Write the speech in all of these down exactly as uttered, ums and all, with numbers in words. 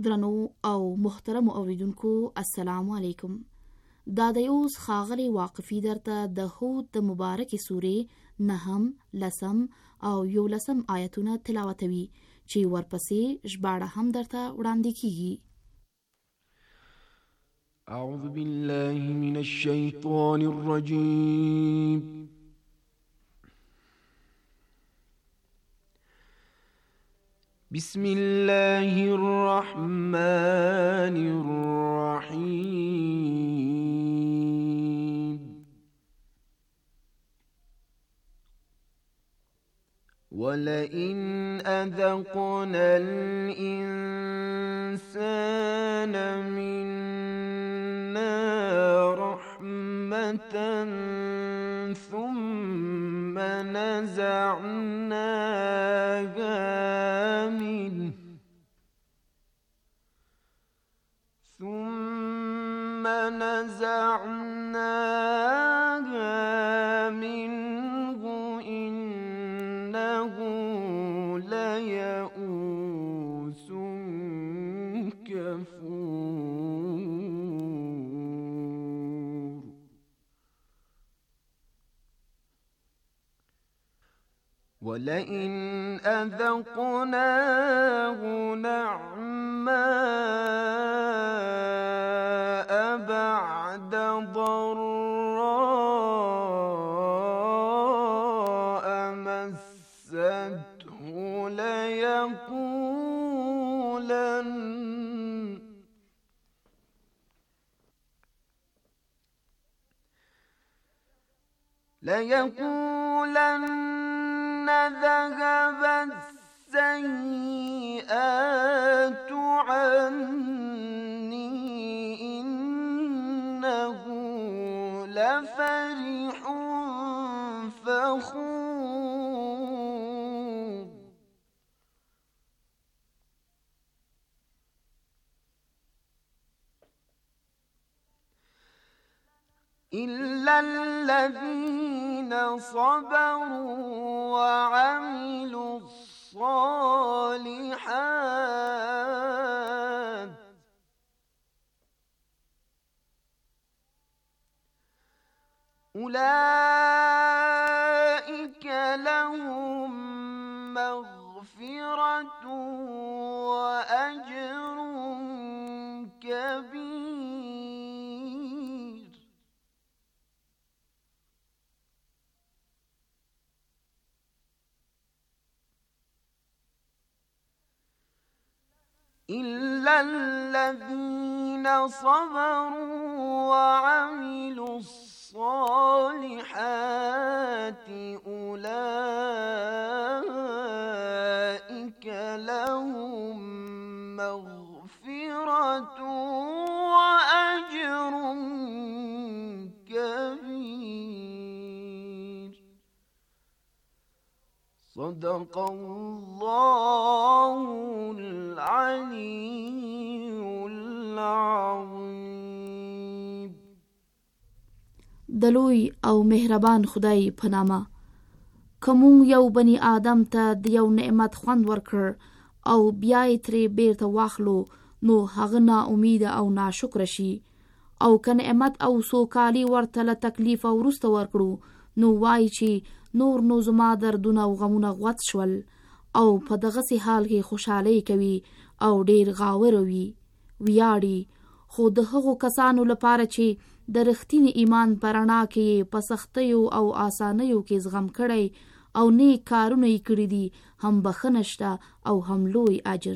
درنو او محترم اوریدونکو السلام علیکم. دا د اوس خاغلی واقفي درته د هود د مبارکې سورې نهم، لسم او یولسم آیتونه تلاوتوي چې ورپسې ژباړه هم درته وړاندې کیږي. اعوذ بالله من الشیطان الرجیم. بسم الله الرحمن الرحيم. ولئن أذقنا الإنسان منا رحمة ثم نزعناها منه ثم نزعناها منه إنه ليئوس كفور. ولئن أذقناه نعماء بعد ضراء مسته ليقولن ليقولن ذهب السيئات عني إنه لفرح فخور. إلا الذين صبروا وعملوا الصالحات أولئك لهم مغفرة وأجر كبير. إلا الذين صبروا وعملوا الصالحات أولئك لهم مغفرة وأجر كبير. صدق الله العلي العظيم. دلوی او مهربان خدای په نامه. کوم یو بنی آدم ته د یو نعمت خوند ورکړ او بیا یې ترې بیرته واخلو نو هغه نا امید او ناشکر شي، او که نعمت او سوکالي ورته له تکلیف وروسته ورکړو نو وایي چې نور نو زما دردونه او غمونه غوڅ شول، او په دغسې حال کې خوشحالي کوي او ډیر غاور وي ویاړي. خو د هغو کسانو لپاره چې د رښتینې ایمان په رڼا کې په سختیو او آسانیو کې زغم کړی او نیک کارونه یې کړي دي، هم بخښنه شته او هم لوی اجر.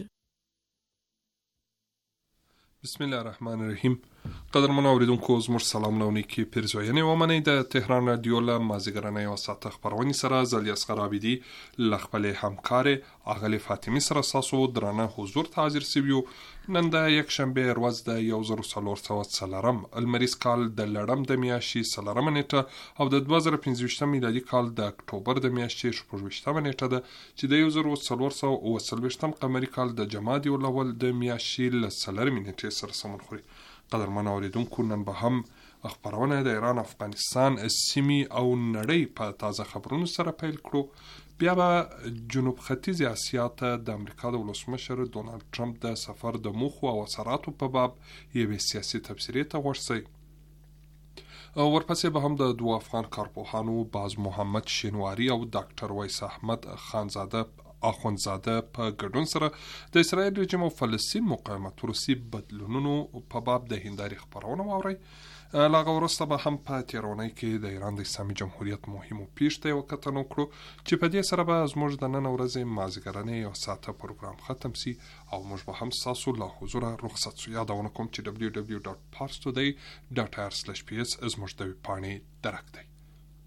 بسم الله الرحمن الرحیم. قدرمنو اوریدونکو زموږ سلام نو نیکی پیرزوینه ومنئ. د تهران رادیو له مازیګرنۍ او ساعت خبرونې سره زلی اصغر عابدي له خپلې همکارې اغلې فاطمې سره ستاسو درانه حضور ته حاضر سویو. نن د یکشنبې ورځ د یو زر څلور سوه څلورم لمریز کال د لړم د میاشتې څلورمه نیټه او د دوه زره پنځه ویشتم میلادي کال د اکتوبر د میاشتې شپږ ویشتمه نیټه ده چې د یو زر څلور سوه اوه څلوېښتم قمري کال د جمادی الاول د میاشتې له څلورمې نیټې سره سمون خوري. قدرمن اوریدونکو نن به هم خبرونه د ایران افغانستان سیمې او نړۍ په تازه خبرونو سره پیل کړو. بیا به جنوب ختیځ اسیا ته د امریکا د ولسمشر ډونالد ټرمپ د سفر د موخو او اثراتو په باب یوې سیاسي تبصرې ته غوږ شئ. ورپسې به هم د دوه افغان کارپوهانو باز محمد شینواری او ډاکټر ویس احمد خانزاده اخوندزاده په ګډون سره د اسرائیل رژیم او فلسطین مقاومت وروستي بدلونونو په باب د هندارې خبرونه واورئ. له هغه وروسته به هم په تېرونۍ کې د ایران د اسلامي جمهوریت مهمو پیښو ته یوه کتنه وکړو چې په دې سره به زموږ د نن ورځې مازدیګرنۍ یو ساعته پروګرام ختم سي او موږ به هم ستاسو له حضوره رخصت سو. یادونه کوم چې ډبلیو ډبلیو ډاټ پارس ټوډی ډاټ آی آر سلیش پی اس زموږ د ویبپاڼې درک دی.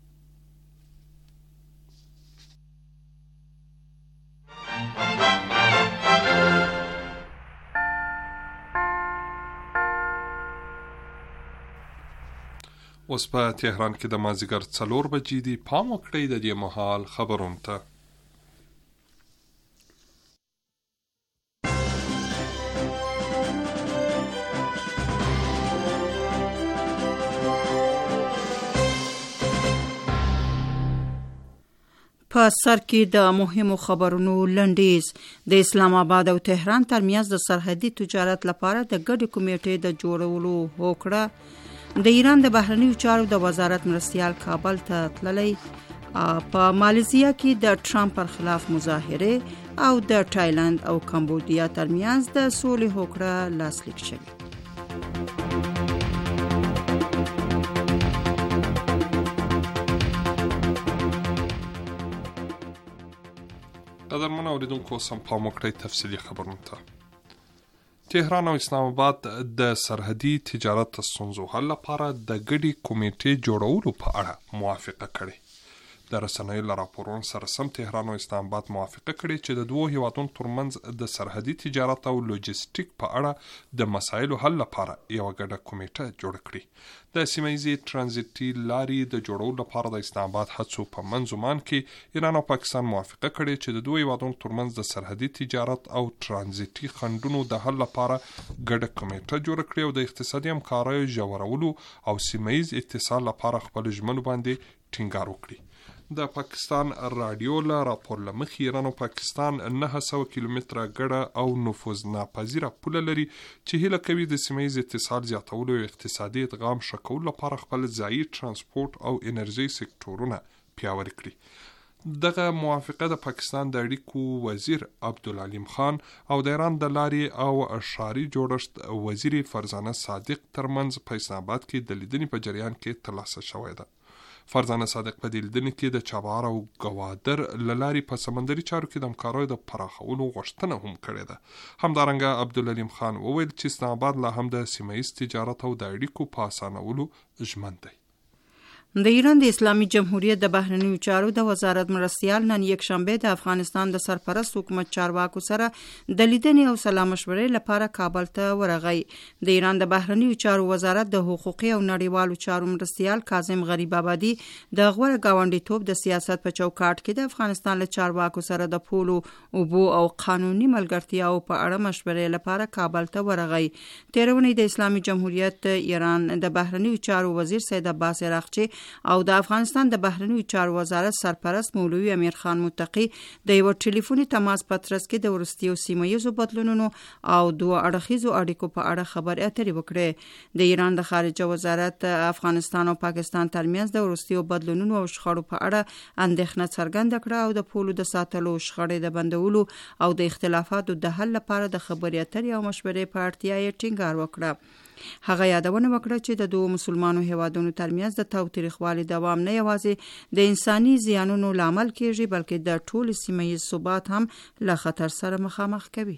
اوس په تهران کې د مازدیګر څلور بجې دي. پام وکړئ د دې مهال خبرونو ته. په سر کې د مهمو خبرونو لنډیز. د اسلام آباد او تهران ترمنځ د سرحدي تجارت لپاره د ګډې کمیټې د جوړولو هوکړه. د ایران د بهرنیو چارو د وزارت مرستیال کابل ته تللی. په مالیزیا کې د ټرمپ پر خلاف مظاهره او د تایلند او کمبودیا ترمنځ د سولې هوکړه لاسلیک شوه. قدرمن اوریدونکو سم پام وکړئ تفصیلي خبرونو ته. تهران او اسلام آباد د سرحدي تجارت ستونزو حل لپاره د ګډې کمیټې جوړولو په اړه موافقه کړې. د رسنیو له راپورونو سره سم تهران او اسلام آباد موافقه کړې چې د دوو هیوادونو ترمنځ د سرحدي تجارت او لوجستیک په اړه د مسایلو حل لپاره یوه ګډه کمیټه جوړه کړي. د سیمه‌ییزې ترانزیتي لارې د جوړولو لپاره د اسلام آباد هڅو په منځومان کې ایران او پاکستان موافقه کړې چې د دوو هیوادونو ترمنځ د سرحدي تجارت او ترانزیتي خنډونو د حل لپاره ګډه کمیټه جوړه کړي او د اقتصادي همکاریو ژورولو او سیمه‌ییز اتصال لپاره خپل ژمنو باندې ټینګار وکړي. د پاکستان رادیو له راپور له مخې ایران او پاکستان نهه سوه کیلومتره ګډه او نفوذ ناپذیره پوله لري چې هیله کوي د سیمه‌ییز اتصال زیاتولو او اقتصادي ادغام ښه کولو لپاره خپل ځایي ترانسپورت او انرژي سکتورونه پیاوړي کړي. دغه موافقه د پاکستان د اړیکو وزیر عبدالعلیم خان او د ایران د لارې او ښاري جوړښت وزیر فرزانه صادق ترمنځ په اسلام آباد کې د لیدنې په جریان کې ترلاسه شوې ده. فرزانه صادق په دې لیدنې کې د چابهار او ګوادر له لارې په سمندري چارو کې د همکاریو د پراخولو غوښتنه هم کړې ده. همدارنګه عبدالعلیم خان وویل چې اسلام آباد لا هم د سیمه‌ییز تجارت او د اړیکو په اسانولو ژمن دی. د ایران د اسلامي جمهوریت د بهرنیو چارو د وزارت مرستیال نن یک شنبه د افغانستان د سرپرست حکومت چارواکو سره د لیدنې او سلا مشورې لپاره کابل ته ورغی. د ایران د بهرنیو چارو وزارت د حقوقي او نړیوالو چارو مرستیال کاظم غریب آبادي د غوړه گاونډیتوب د سیاست په چوکاټ کې د افغانستان له چارواکو سره د پولو، اوبو او قانوني ملګرتیاو په اړه مشورې لپاره کابل ته ورغی. تیرونی د اسلامي جمهوریت ایران د بهرنیو چارو وزیر سید عباس عراقچی او د افغانستان د بهرنیو چارو وزارت سرپرست مولوي امیر خان متقی د یو ټلیفوني تماس په ترڅ کې د ورستیو سیمه‌ییزو بدلونونو او دوه اړخیزو اړیکو په اړه خبرې اترې وکړې. د ایران د خارجه وزارت افغانستان او پاکستان ترمنځ د ورستیو بدلونونو او شخړو په اړه اندېښنه څرګنده کړه او د پولو د ساتلو، شخړې د بندولو او د اختلافاتو د حل لپاره د خبرې اترې او مشورې په اړتیا یې ټینګار وکړه. هغه یادونه وکړه چې د دوه مسلمانو هیوادونو ترمنځ د تاوتریخوالي دوام نه یوازې د انساني زیانونو لامل کیږي بلکې د ټول سیمه‌ییز ثبات هم له خطر سره مخامخ کوي.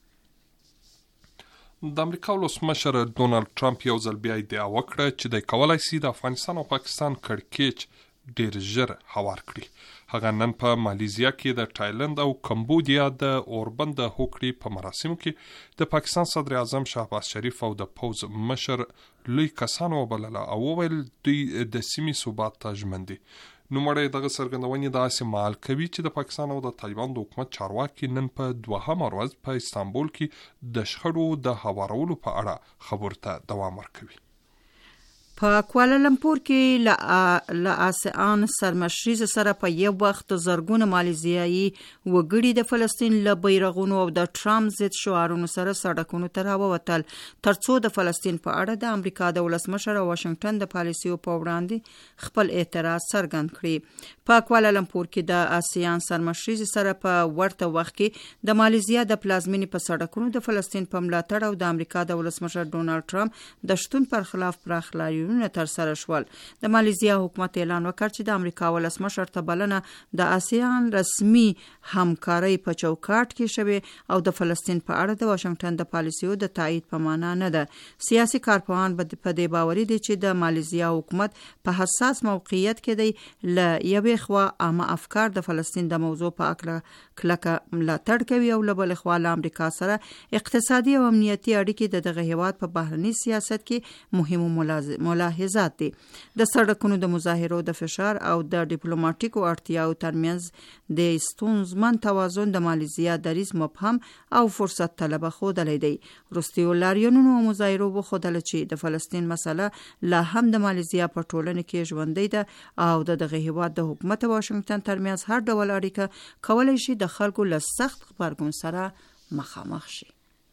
د امریکا ولسمشر ډونالد ټرمپ یو ځل بیا ادعا وکړه چې د کولای شي د افغانستان او پاکستان کړکېچ ډیر ژر هوار کړي. هغه نن په مالیزیا کې د تایلند او کمبودیا د اوربند د هوکړې په مراسمو کې د پاکستان صدر اعظم شهباز شریف او د پوز مشر لوی کسان وبلله او وویل دوی د سیمې ثبات ته ژمن دي. نوموړی دغه څرګندونې داسې مهال کوي چې د پاکستان او د طالبان د حکومت چارواکي نن په دوهمه ورځ په استانبول کې د شخړو د هوارولو په اړه خبرو ته دوام ورکوي. په کوالالمپور کې له آسیان سرمشریز سره په یو وخت زرګونه مالیزیایي وګړي د فلسطین له بیرغونو او د ټرامپ ضد شعارونو سره سړکونو ته راووتل ترڅو د فلسطین په اړه د امریکا د ولسمشر او واشنگټن د پالیسیو په وړاندې خپل اعتراض څرګند کړي. په کوالالمپور کې د آسیان سرمشریز سره په ورته وخت کې د مالیزیا د پلازمینې په سړکونو د فلسطین په ملاتړ او د امریکا د ولسمشر ډونالد ټرامپ د شتون پر خلاف پراخ لاریونونه ترسره شول. د مالیزیا حکومت اعلان وکړ چې د امریکا ولسمشر ته بلنه د آسیان رسمي همکارۍ په چوکاټ کې شوې او د فلسطین په اړه د واشنگټن د پالیسیو د تایید په معنا نه ده. سیاسي کارپوهان په دې باوري دي چې د مالیزیا حکومت په حساس موقعیت کې دی. له یوې خوا عامه افکار د فلسطین د موضوع په اړه کلکه ملاتړ کوي او له بلې خوا له امریکا سره اقتصادي او امنیتي اړیکې د دغه هیواد په بهرني سیاست کې مهمو ملاحظات دي. د سړکونو د مظاهرو د فشار او د ډیپلوماټیکو اړتیاو ترمنځ د ستونزمن توازن د مالیزیا دریځ مبهم او فرصت طلبه ښودلی دی. وروستیو لاریونونو او مظاهرو وښودله چې د فلسطین مسله لا هم د مالیزیا په ټولنه کې ژوندۍ ده او د دغه هیواد د حکومت او واشنګټن ترمنځ هر ډول اړیکه کولی شي د خلکو له سخت غبرګون سره مخامخ شي.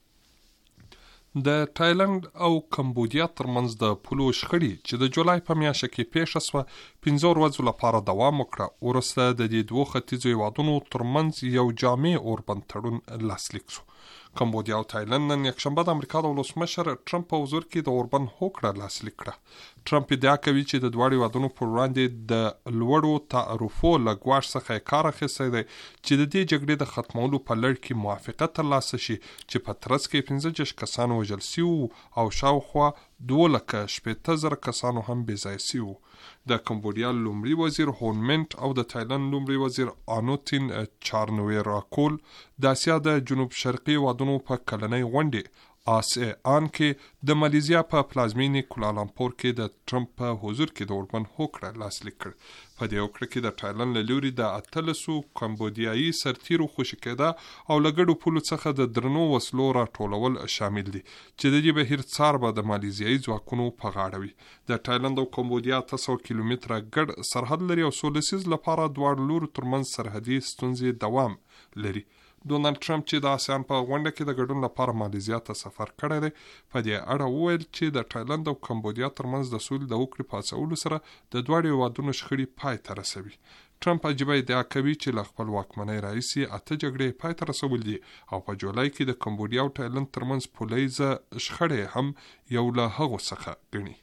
د تایلند او کمبودیا ترمنځ د پولو شخړې چې د جولای په میاشت کې پیښه شوه پنځه ورځو لپاره دوام وکړه. وروسته د دې دوو ختیځو هیوادونو ترمنځ یو جامع اوربند تړون لاسلیک شو. کمبودیا او تایلند نن یکشنبه د امریکا د ولسمشر ټرمپ په حضور کې د اوربند هوکړه لاسلیک کړه. ټرمپ ادعا کوي چې د دواړو هیوادونو پر وړاندې د لوړو تعرفو له ګواښ څخه یې کار اخیستی دی چې د دې جګړې د ختمولو په لړ کې موافقت ترلاسه شي چې په ترڅ کې پنځه دېرش کسان وژل سوي او شاوخوا دوه لکه شپېته زره کسانو هم بې ځایه سوي. د کمبودیا لومړي وزیر هون منټ او د تایلند لومړي وزیر انوتین چارنویراکول د اسیا د جنوب شرقي هیوادونو په کلنۍ غونډې آسیان کې د مالیزیا په پلازمینې کوالالمپور کې د ټرمپ په حضور کې د اوربند هوکړه لاسلیک کړ. په دې هوکړه کې د تایلند له لوري د اتلسو کمبودیایي سرتیرو خوشي کېده او له ګډو پولو څخه د درنو وسلو راټولول شامل دي چې د دې بهیر څار به د مالیزیایي ځواکونو په غاړه وي. د تایلند او کمبودیا اته سوه کیلومتره ګډ سرحد لري او څو لسیز لپاره دواړو لورو ترمنځ سرحدي ستونزې دوام لري. ډونالد ټرمپ چې د آسیان په غونډه کې د ګډون لپاره مالیزیا ته سفر کړی دی په دې اړه وویل چې د تایلند او کمبودیا ترمنځ د سولې د هوکړې په هڅولو سره د دواړو هیوادونو شخړې پای ته رسوي. ټرمپ عجیبه ادعا کوي چې له خپل واکمنۍ راهیسې اته جګړې پای ته رسولي دي او په جولای کې د کمبودیا او تایلند ترمنځ پولیزه شخړې هم یو له هغو څخه ګڼي.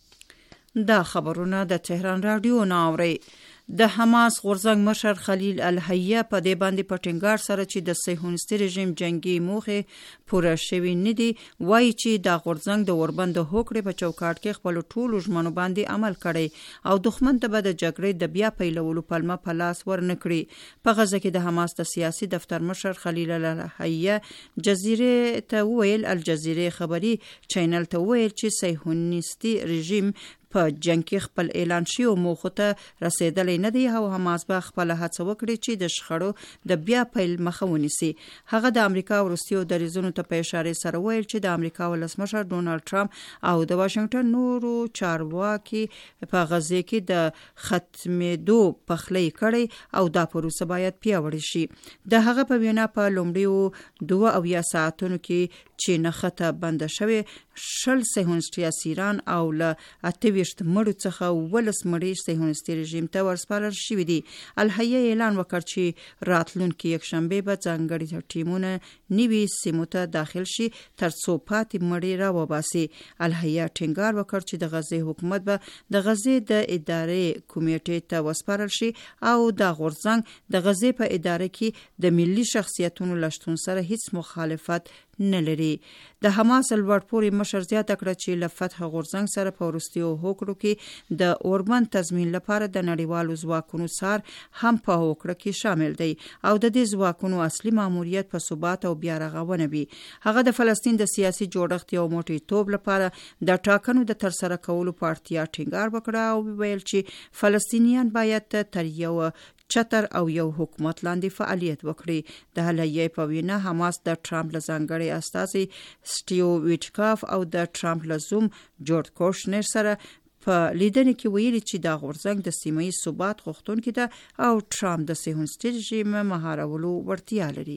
دا خبرونه د تهران رادیو نه اوري. د حماس غورځنګ مشر خلیل الحیه په دې باندې په ټینګار سره چې د صهیونیستي رژیم جنگي موخې پوره شوي نه دي وایي چې د غورځنګ د اوربند د هوکړې په چوکاټ کې خپل ټولو ژمنو باندې عمل کړی او دښمن ته به د جګړې د بیا پیلولو پلمه په لاس ورنه کړي. په غزه کې د حماس د سیاسي دفتر مشر خلیل الحیه جزیره ته ویل الجزیره خبري چینل ته ویل چې صهیونیستي رژیم په جنگ کې خپل اعلان شوی موخو ته رسیدلی نه دی او حماس به خپل هڅه وکړي چې د شخړو د بیا پیل مخه ونیسي. هغه د امریکا وروستیو دریځونو ته په اشاره سره ویل چې د امریکا ولسمشر ډونالد ټرمپ او د واشنگټن نورو چارواکي په غزه کې د ختمېدو پخلی کړي او دا پروسه باید پیاوړې شي. د هغه په وینا په لومړیو دوه اویا ساعتونو کې چې نښته بنده شوې شل صهیونیستي اسیران او له اته ویشت مړو څخه ولس مړي صهیونیستي رژیم ته ورسپارل شوي دي. الحیه اعلان وکړ چې راتلونکي یکشنبه به ځانګړي ټیمونه نوي سیمو ته داخل شي ترڅو پاتې مړي راوباسي. الحیه ټینګار وکړ چې د غزې حکومت به د غزې د ادارې کمیټې ته وسپارل شي او د غورځنګ د غزې په اداره کې د ملي شخصیتونو له شتون سره هیڅ مخالفت نه لري. د حماس لوړپوړي مشر زیاته کړه چې له فتح غورځنګ سره په وروستیو هوکړو کې د اوربند تضمین لپاره د نړیوالو ځواکونو څار هم په هوکړه کې شامل دی او د دې ځواکونو اصلي ماموریت په ثبات او بیا رغونه وي. هغه د فلسطین د سیاسي جوړښت یو موټی توب لپاره د ټاکنو د ترسره کولو په اړتیا ټینګار وکړه او ویل چې فلسطینیان باید تر یو چتر او یو حکومت لاندې فعالیت وکړي. د الحیه په وینا حماس د ټرمپ له ځانګړي استازي سټیو ویټکاف او د ټرمپ له زوم جورج کوشنر سره په لیدنې کې ویلي چې دا غورځنګ د سیمه ییز ثبات غوښتونکی ده او ټرامپ د صهیونیستي رژیم مهارولو وړتیا لري.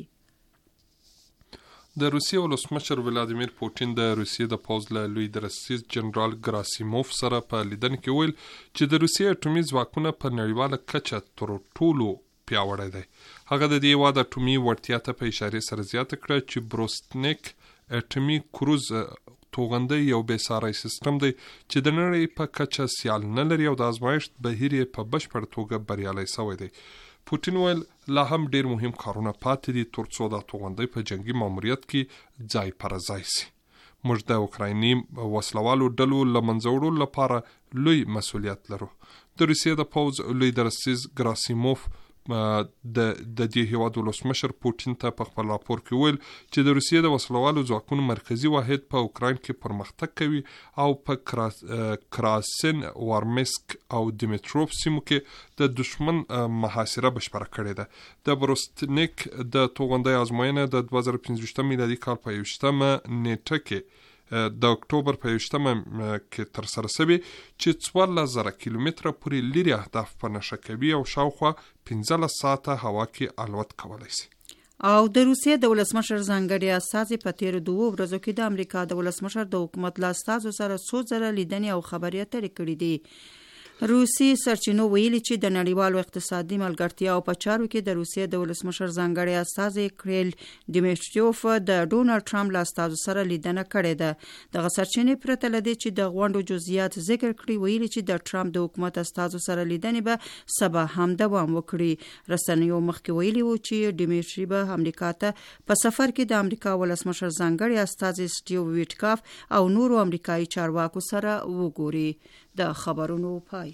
د روسیې ولسمشر ولادیمیر پوټین د روسیې د پوځ له لوی درسیز جنرال ګراسیموف سره په لیدنې کې ویل چې د روسیې اټومي ځواکونه په نړیواله کچه تر ټولو پیاوړی دی. هغه د دې هېواد اټومي وړتیا ته په اشارې سره زیاته کړه چې بروسټنیک اټومي کروز توغندی یو بې ساری سیستم دی چې د نړۍ په کچه سیال نه لري او د ازمایښت بهیر یې په بشپړ توګه بریالی شوی دی. پوټین ویل لا هم ډیر مهم کارونه پاتې دي ترڅو دا توغندی په جنگي ماموریت کې ځای پر ځای شي. موږ د اوکرایني وسلوالو ډلو له منځه وړلو لپاره لوی مسؤلیت لرو. د روسیې د پوځ لوی درسیز ګراسیموف د د دې هیواد ولسمشر پوټین ته په خپل راپور کې ویل چې د روسیې د وسلوالو ځواکونو مرکزی واحد په اوکراین کې پرمختګ کوي او په کراس کراسن وارمسک او دیمیتروف سیمو کې د دشمن محاصره بشپړه کړې ده. د بروستنیک د توغندۍ ازموینه د دوه زره پنځه میلادي کال په یوشتمه نیټه کې د اکتوبر په یوشتمه کې تر سره شوې چې څوارلس زره کیلومتره پورې لرې اهداف په نښه کوي او شاوخوا پنځلس ساعته هوا کې الوت کولی شي. او د روسیې د ولسمشر ځانګړي استازي په تیرو دوو ورځو کې د امریکا د ولسمشر د حکومت له استازو سره څو ځله لیدنې او خبرې اترې کړې دي. روسي سرچینو ویلي چې د نړیوالو اقتصادي ملګرتیاو په چارو کې د روسیې د ولسمشر ځانګړي استازي کریل دیمیټریوف د ډونالډ ټرمپ له استازو سره لیدنه کړې ده. دغه سرچینې پرته له دې چې د غونډو جزئیات ذکر کړي ویلي چې د ټرمپ د حکومت استازو سره لیدنې به سبا هم دوام وکړي. رسنیو مخکې ویلي وو چې دیمیټری به امریکا ته په سفر کې د امریکا ولسمشر ځانګړي استازي سټیو ویټکاف او نورو امریکایي چارواکو سره وګوري. د خبرونو پای.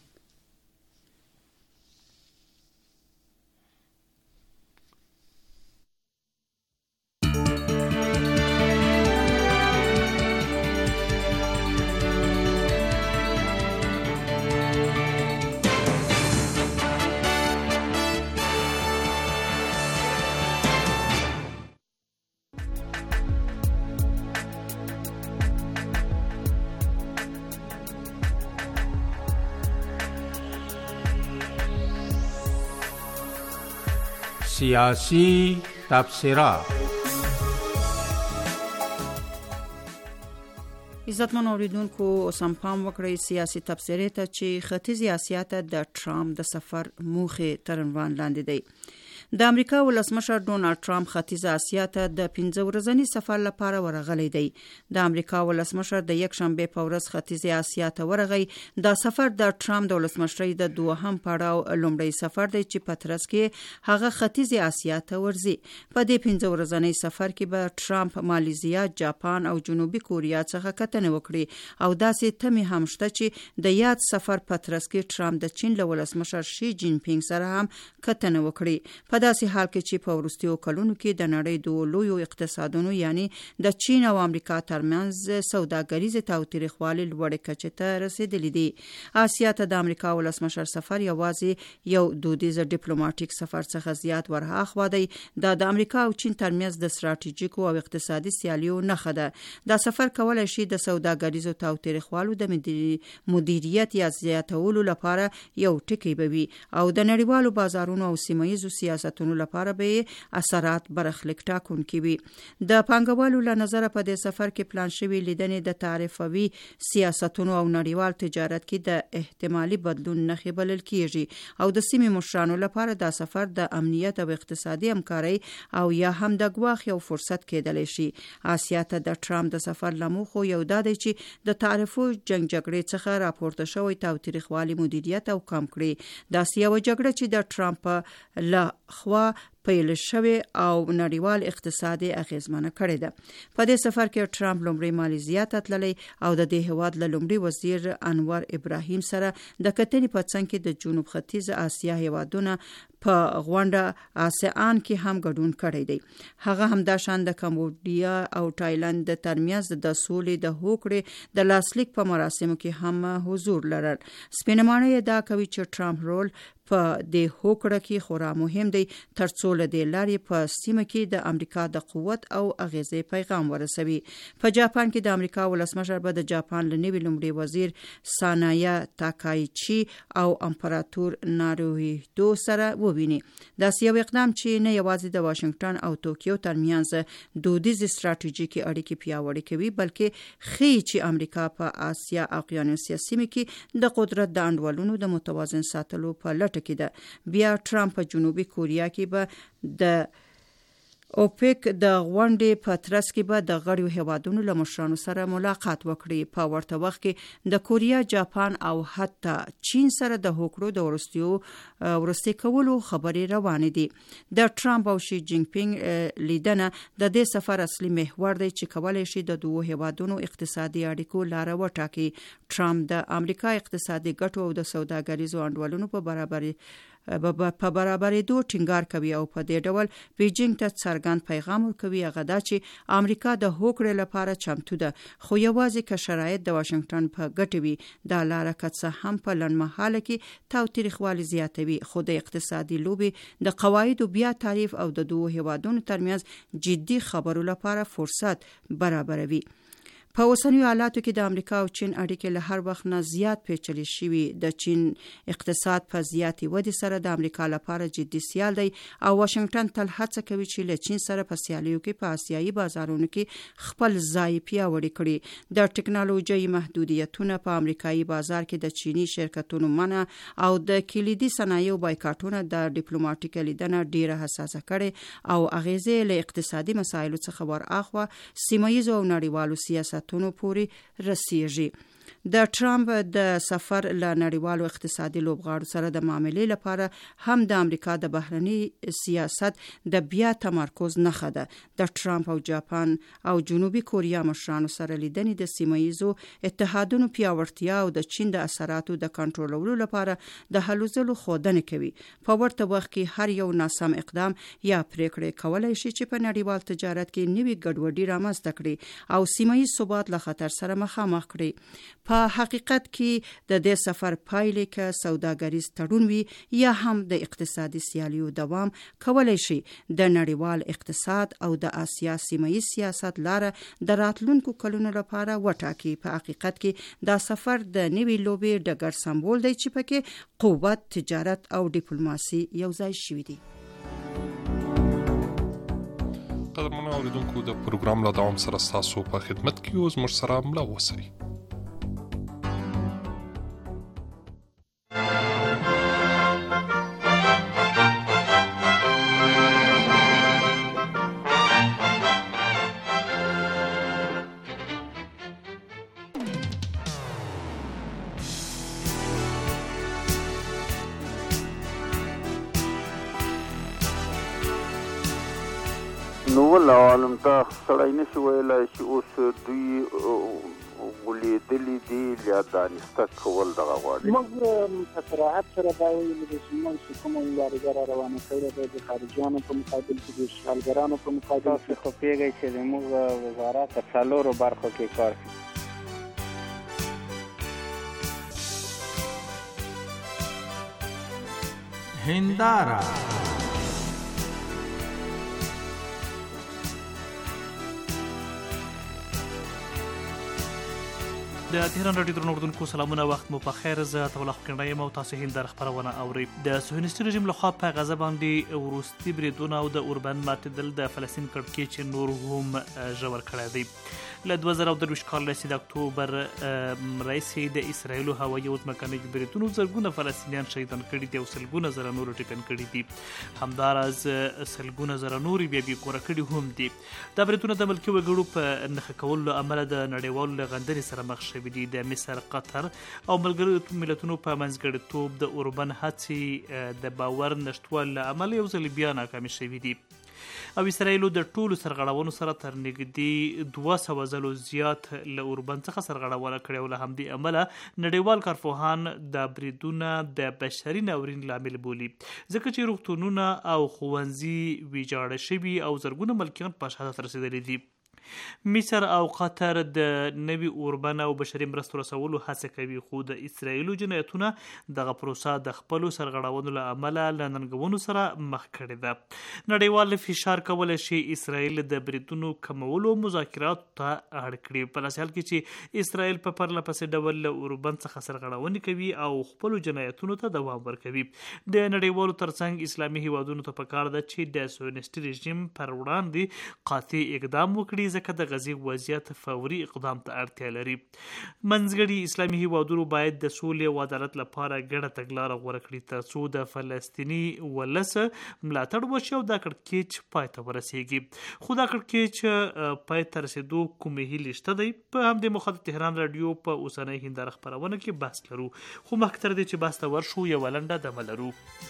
سیاسی تبصره. عزتمن اوریدونکو اوس هم پام وکړئ سیاسي تبصرې ته چې ختیځې اسیا ته د ټرمپ د سفر موخې تر عنوان لاندې دی. د امریکا ولسمشر ډونالډ ټرمپ ختیځه اسیا ته د پنځه ورځني سفر لپاره ورغلی دی. د امریکا ولسمشر د یک شنبه په ورځ ختیځه اسیا ته ورغی. دا سفر د ټرمپ د ولسمشرۍ د دوهم پړاو لومړی سفر دی چې په ترڅ کې هغه ختیځه اسیا ته ورځي. په دې پنځه ورځني سفر کې به ټرمپ مالیزیا، جاپان او جنوبي کوریا څخه کتنه وکړي او داسې تمې هم شته چې د یاد سفر په ترڅ کې ټرمپ د چین له ولسمشر شي جین پینګ سره هم کتنه وکړي. په داسې حال کې چې په وروستیو کلونو کې د نړۍ دوه لویو اقتصادونو یعنی د چین او امریکا ترمنځ سوداګریزې تاوتریخوالي لوړې کچې ته رسیدلې دي. اسیا ته د امریکا ولسمشر سفر یوازې یو دودیز ډیپلوماټیک سفر څخه زیات ورهاخوا دی. دا د امریکا او چین ترمنځ د ستراتیژیکو او اقتصادي سیالیو نښه ده. دا سفر کولای شي د سوداګریزو تاوتریخوالو د مدیریت یا زیاتولو لپاره یو ټکی بوي او د نړیوالو بازارونو او سیمه‌ییزو سیاستونو لپاره به اثرات برخلیک ټاکونکي وي. د پانګوالو له نظره په دې سفر کې پلان شوی لیدنې د تعرفوي سیاستونو او نړیوال تجارت کې د احتمالي بدلون نښې بلل کیږي او د سیمې مشرانو لپاره دا سفر د امنیت او اقتصادي همکارۍ او یا هم د ګواښ یو فرصت کېدلی شي. اسیا ته د ټرمپ د سفر له موخو یو دا دی چې د تعرفو جنګ جګړې څخه راپورته شوی تاوتریخوالي مدیریت او کم کړي. دا یو جګړه چې د ټرمپ له خوا پیل شوی او نړیوال اقتصادي اغیزمنه کړې ده. په دې سفر کې ټرمپ لومړی مالیزیا ته تللی او د دې هیواد له لومړي وزیر انور ابراهیم سره د کتنې په څنګ کې د جنوب ختیځ اسیا هیوادونه په غونډه آسیان کې هم ګډون کړی دی. هغه هم د شان د کمبودیا او تایلند د ترمنځ د سولې د هوکړې د لاسلیک په مراسمو کې هم حضور لرل. سپینمانه دا کوي چې ټرمپ رول په دې هوکړه کې خورا مهم دی ترڅو څو له دې لارې په سیمه کې د امریکا د قوت او اغیزې پیغام ورسوي. په جاپان کې د امریکا ولسمشر به د جاپان له نوي لومړي وزیر سانایا تاکایچی او امپراتور ناروهیدو سره وویني. دا یو اقدام چې نه یوازې د واشنگټن او توکیو ترمنځ دودیز ستراتیژیکي اړیکې پیاوړې کوي بلکې ښیي چې امریکا په آسیا او اقیانوسیا سیمه کې د قدرت د انډولونو د متوازن ساتلو په لټه کې ده. بیا ټرمپ په جنوبي کوریا کې به د اوپیک د غونډې په ترڅ کې به د غړیو هیوادونو له مشرانو سره ملاقات وکړي. په ورته وخت کې د کوریا، جاپان او حتی چین سره د هوکړو د ورستیو ورستي کولو خبرې روانې دي. د ټرمپ او شي جین پینګ لیدنه د دې سفر اصلي محور دی چې کولای شي د دوه هیوادونو اقتصادي اړیکو لار وټاکي. ټرمپ د امریکا اقتصادي ګټو او د سوداګریزو انډولونو په برابرۍ په برابرېدو ټینګار کوي او په دې ډول بیجینګ ته څرګند پیغام ورکوي هغه دا چې امریکا د هوکړې لپاره چمتو ده، خو یوازې که شرایط د واشنگټن په ګټه وي. دا لاره که څه هم په لنډمهاله کې تاوتریخوالی زیاتوي، خو د اقتصادي لوبې د قواعدو بیا تعریف او د دوه هیوادونو ترمنځ جدي خبرو لپاره فرصت برابروي. په اوسنیو حالاتو کې د امریکا او چین اړیکې له هر وخت نه زیات پیچلې شوي. د چین اقتصاد په زیاتې ودې سره د امریکا لپاره جدي سیال دی او واشنگټن تل هڅه کوي چې له چین سره په سیالیو کې په آسیایي بازارونو کې خپل ځای پیاوړی کړي. د ټکنالوژي محدودیتونه په امریکایي بازار کې د چینی شرکتونو منع او د کلیدي صنایعو بایکاټونه د ډیپلوماټیک لیدنه ډیره حساسه کړي او اغیزې له اقتصادي مسایلو څخه ورآخوا سیمه‌ییزو او نړیوالو سیاست تونو پوری رسیږي. د ټرمپ د سفر له نړیوالو اقتصادي لوبغاړو سره د معاملې لپاره هم د امریکا د بهرني سیاست د بیا تمرکز نښه ده. د ټرمپ او جاپان او جنوبي کوریا مشرانو سره لیدنې د سیمه‌ییزو اتحادونو پیاوړتیا او د چین د اثراتو د کنټرولولو لپاره د هلو ځلو ښودنه کوي. په ورته وخت کې هر یو ناسم اقدام یا پریکړې کولای شي چې په نړیوال تجارت کې نوې ګډوډي رامنځته کړي او سیمه‌ییز ثبات له خطر سره مخامخ کړي. په حقیقت کې د دې سفر پایلې کې سوداګریز تړون وي یا هم د اقتصادي سیالیو دوام کولای شي د نړیوال اقتصاد او د آسیا سیمه‌ییز سیاست لاره د راتلونکو کلونو لپاره وټاکي. په حقیقت کې دا سفر د نوې لوبې ډګر سمبول دی چې پکې قوت، تجارت او ډیپلوماسي یو ځای شوي دي. قدرمنو اوریدونکو د پروګرام له دوام سره ستاسو په خدمت کې اوس موږ سره ملا اوسئ. نو ولا عالم ته سړی نشي ویلی چې اوس دوی ولیدلي دي یا دانسته کول دغه غواړي. موږ په صراحت سره دا ویلي دي چې موږ چې کومه مبارزه را روانه کړې ده د خارجیانو په مقابل کې د اشغالګرانو په مقابل کې، خو پوهېږئ چې زموږ وزارت په څلورو برخو کې کار کوي. هنداره د تهران راډیو درنو اوریدونکو سلامونه، وخت مو په خیر. زه عطاالله خکنډی یم او تاسو هنداره خپرونه اورئ. د صهیونیستي رژیم لخوا په غزه باندې وروستي بریدونه او د اوربند ماتېدل د فلسطین کړکېچ نور هم ژور کړی دی. له دوه زره او درویشت کال راهیسې د اکتوبر راهیسې د اسرایلو هوایي او ځمکنیو بریدونو زرګونه فلسطینیان شهیدان کړي دي او سلګونه زره نور ټپیان کړي دي. همداراز سلګونه زره نور بیا بې کوره کړي هم دي. دا بریدونه د ملکي وګړو په نښه کولو له امله د نړیوالو له غندنې سره مخ شوي دي. د مصر، قطر او ملګرو ملتونو په منځګړیتوب د اوربند هڅې د باور نشتوالي له امله یو ځل بیا ناکامې شوي دي او اسرایلو د ټولو سرغړونو سره تر نږدې دوه سوه ځلو زیات له اوربند څخه سرغړونه کړې او له همدې امله نړیوال کارپوهان دا بریدونه د بشري ناورین لامل بولي، ځکه چې روغتونونه او ښوونځي ویجاړه شوي او زرګونه ملکیان په شهادت رسېدلي دي. مصر او قطر د نوي اوربن او بشري مرستو رسولو هڅه کوي، خو د اسرایلو جنایتونه دغه پروسه د خپلو سرغړونو له امله له ننګونو سره مخ کړې ده. نړیوال فشار کولی شي اسرایل د بریدونو کمولو مذاکراتو ته اړ کړي، په داسې حال کې چې اسرایل په پرله پسې ډول له اوربن څخه سرغړونې کوي او خپلو جنایتونو ته دوام ورکوي. د نړیوالو ترڅنګ اسلامي هیوادونو ته پکار ده چې د صهیونیستي رژیم پر وړاندې قاطع اقدام وکړي، ځکه د غزې وضعیت فوري اقدام ته اړتیا لري. منځګړي اسلامي هیوادونو باید د سولې او عدالت لپاره ګډه تګلاره غوره کړي ترڅو د فلسطیني ولس ملاتړ وشي او دا کړکېچ پای ته ورسیږي. خو دا کړکېچ پای ته رسېدو کومې هیلې شته دی؟ په همدې موخه د تهران راډیو په اوسنۍ هنداره خپرونه کې بحث لرو، خو مخکې تر دې چې بحث ته ورشو یوه لنډه دمه لرو.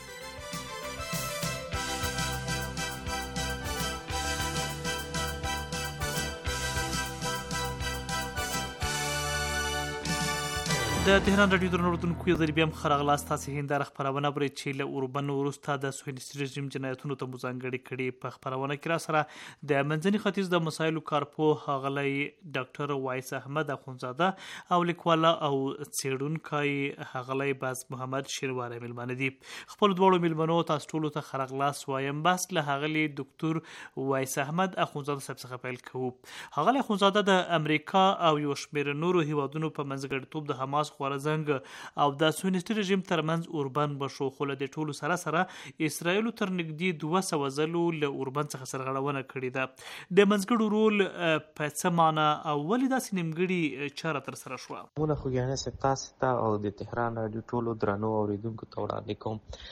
د تهران راډیو درنو اورېدونکو یو ځل بیا هم ښه راغلاست. تاسې هنداره خپرونه اورئ چې له اوربن وروسته د صهیونیستي رژیم جنایتونو ته مو ځانګړې کړي. په خپرونه کې را سره د منځني ختیځ د مسایلو کارپوه ښاغلی ډاکټر وایس احمد اخونزاده او لیکواله او څېړونکی ښاغلی باز محمد شینواری میلمانه دي. خپلو دواړو میلمنو تاسو ټولو ته ښه راغلاست وایم. بحث له ښاغلي ډاکټر وایس احمد اخونزاده صاحب څخه پیل کوو. ښاغلی اخونزاده، د امریکا او یو شمېر نورو هیوادونو په منځګړیتوب د حماس خوارزنګ او د صهیونیستي رژیم ترمنځ اوربن بشو، خو له دې ټولو سره سره اسرایلو تر نږدې دوه سوه ځلو له اوربن څخه سرغړونه کړې ده. د منځګړو رول په څه معنا او ولې داسې نیمګړې چاره ترسره شوه؟ مونه خوږیانه صاحب، تاسو ته او د تهران راډیو ټولو درنو اورېدونکو ته وړاندې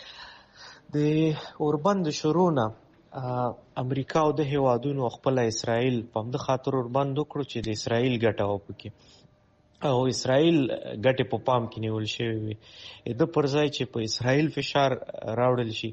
کوم. د اوربن د شروع نه امریکا او د هیوادونو خپله اسرائیل په همده خاطر اوربن وکړو چې د اسرائیل ګټه وپکې او اسرائیل ګټې په پام کې نیول شوې وي. د پر ځای چې په اسرائیل فشار راوړل شي،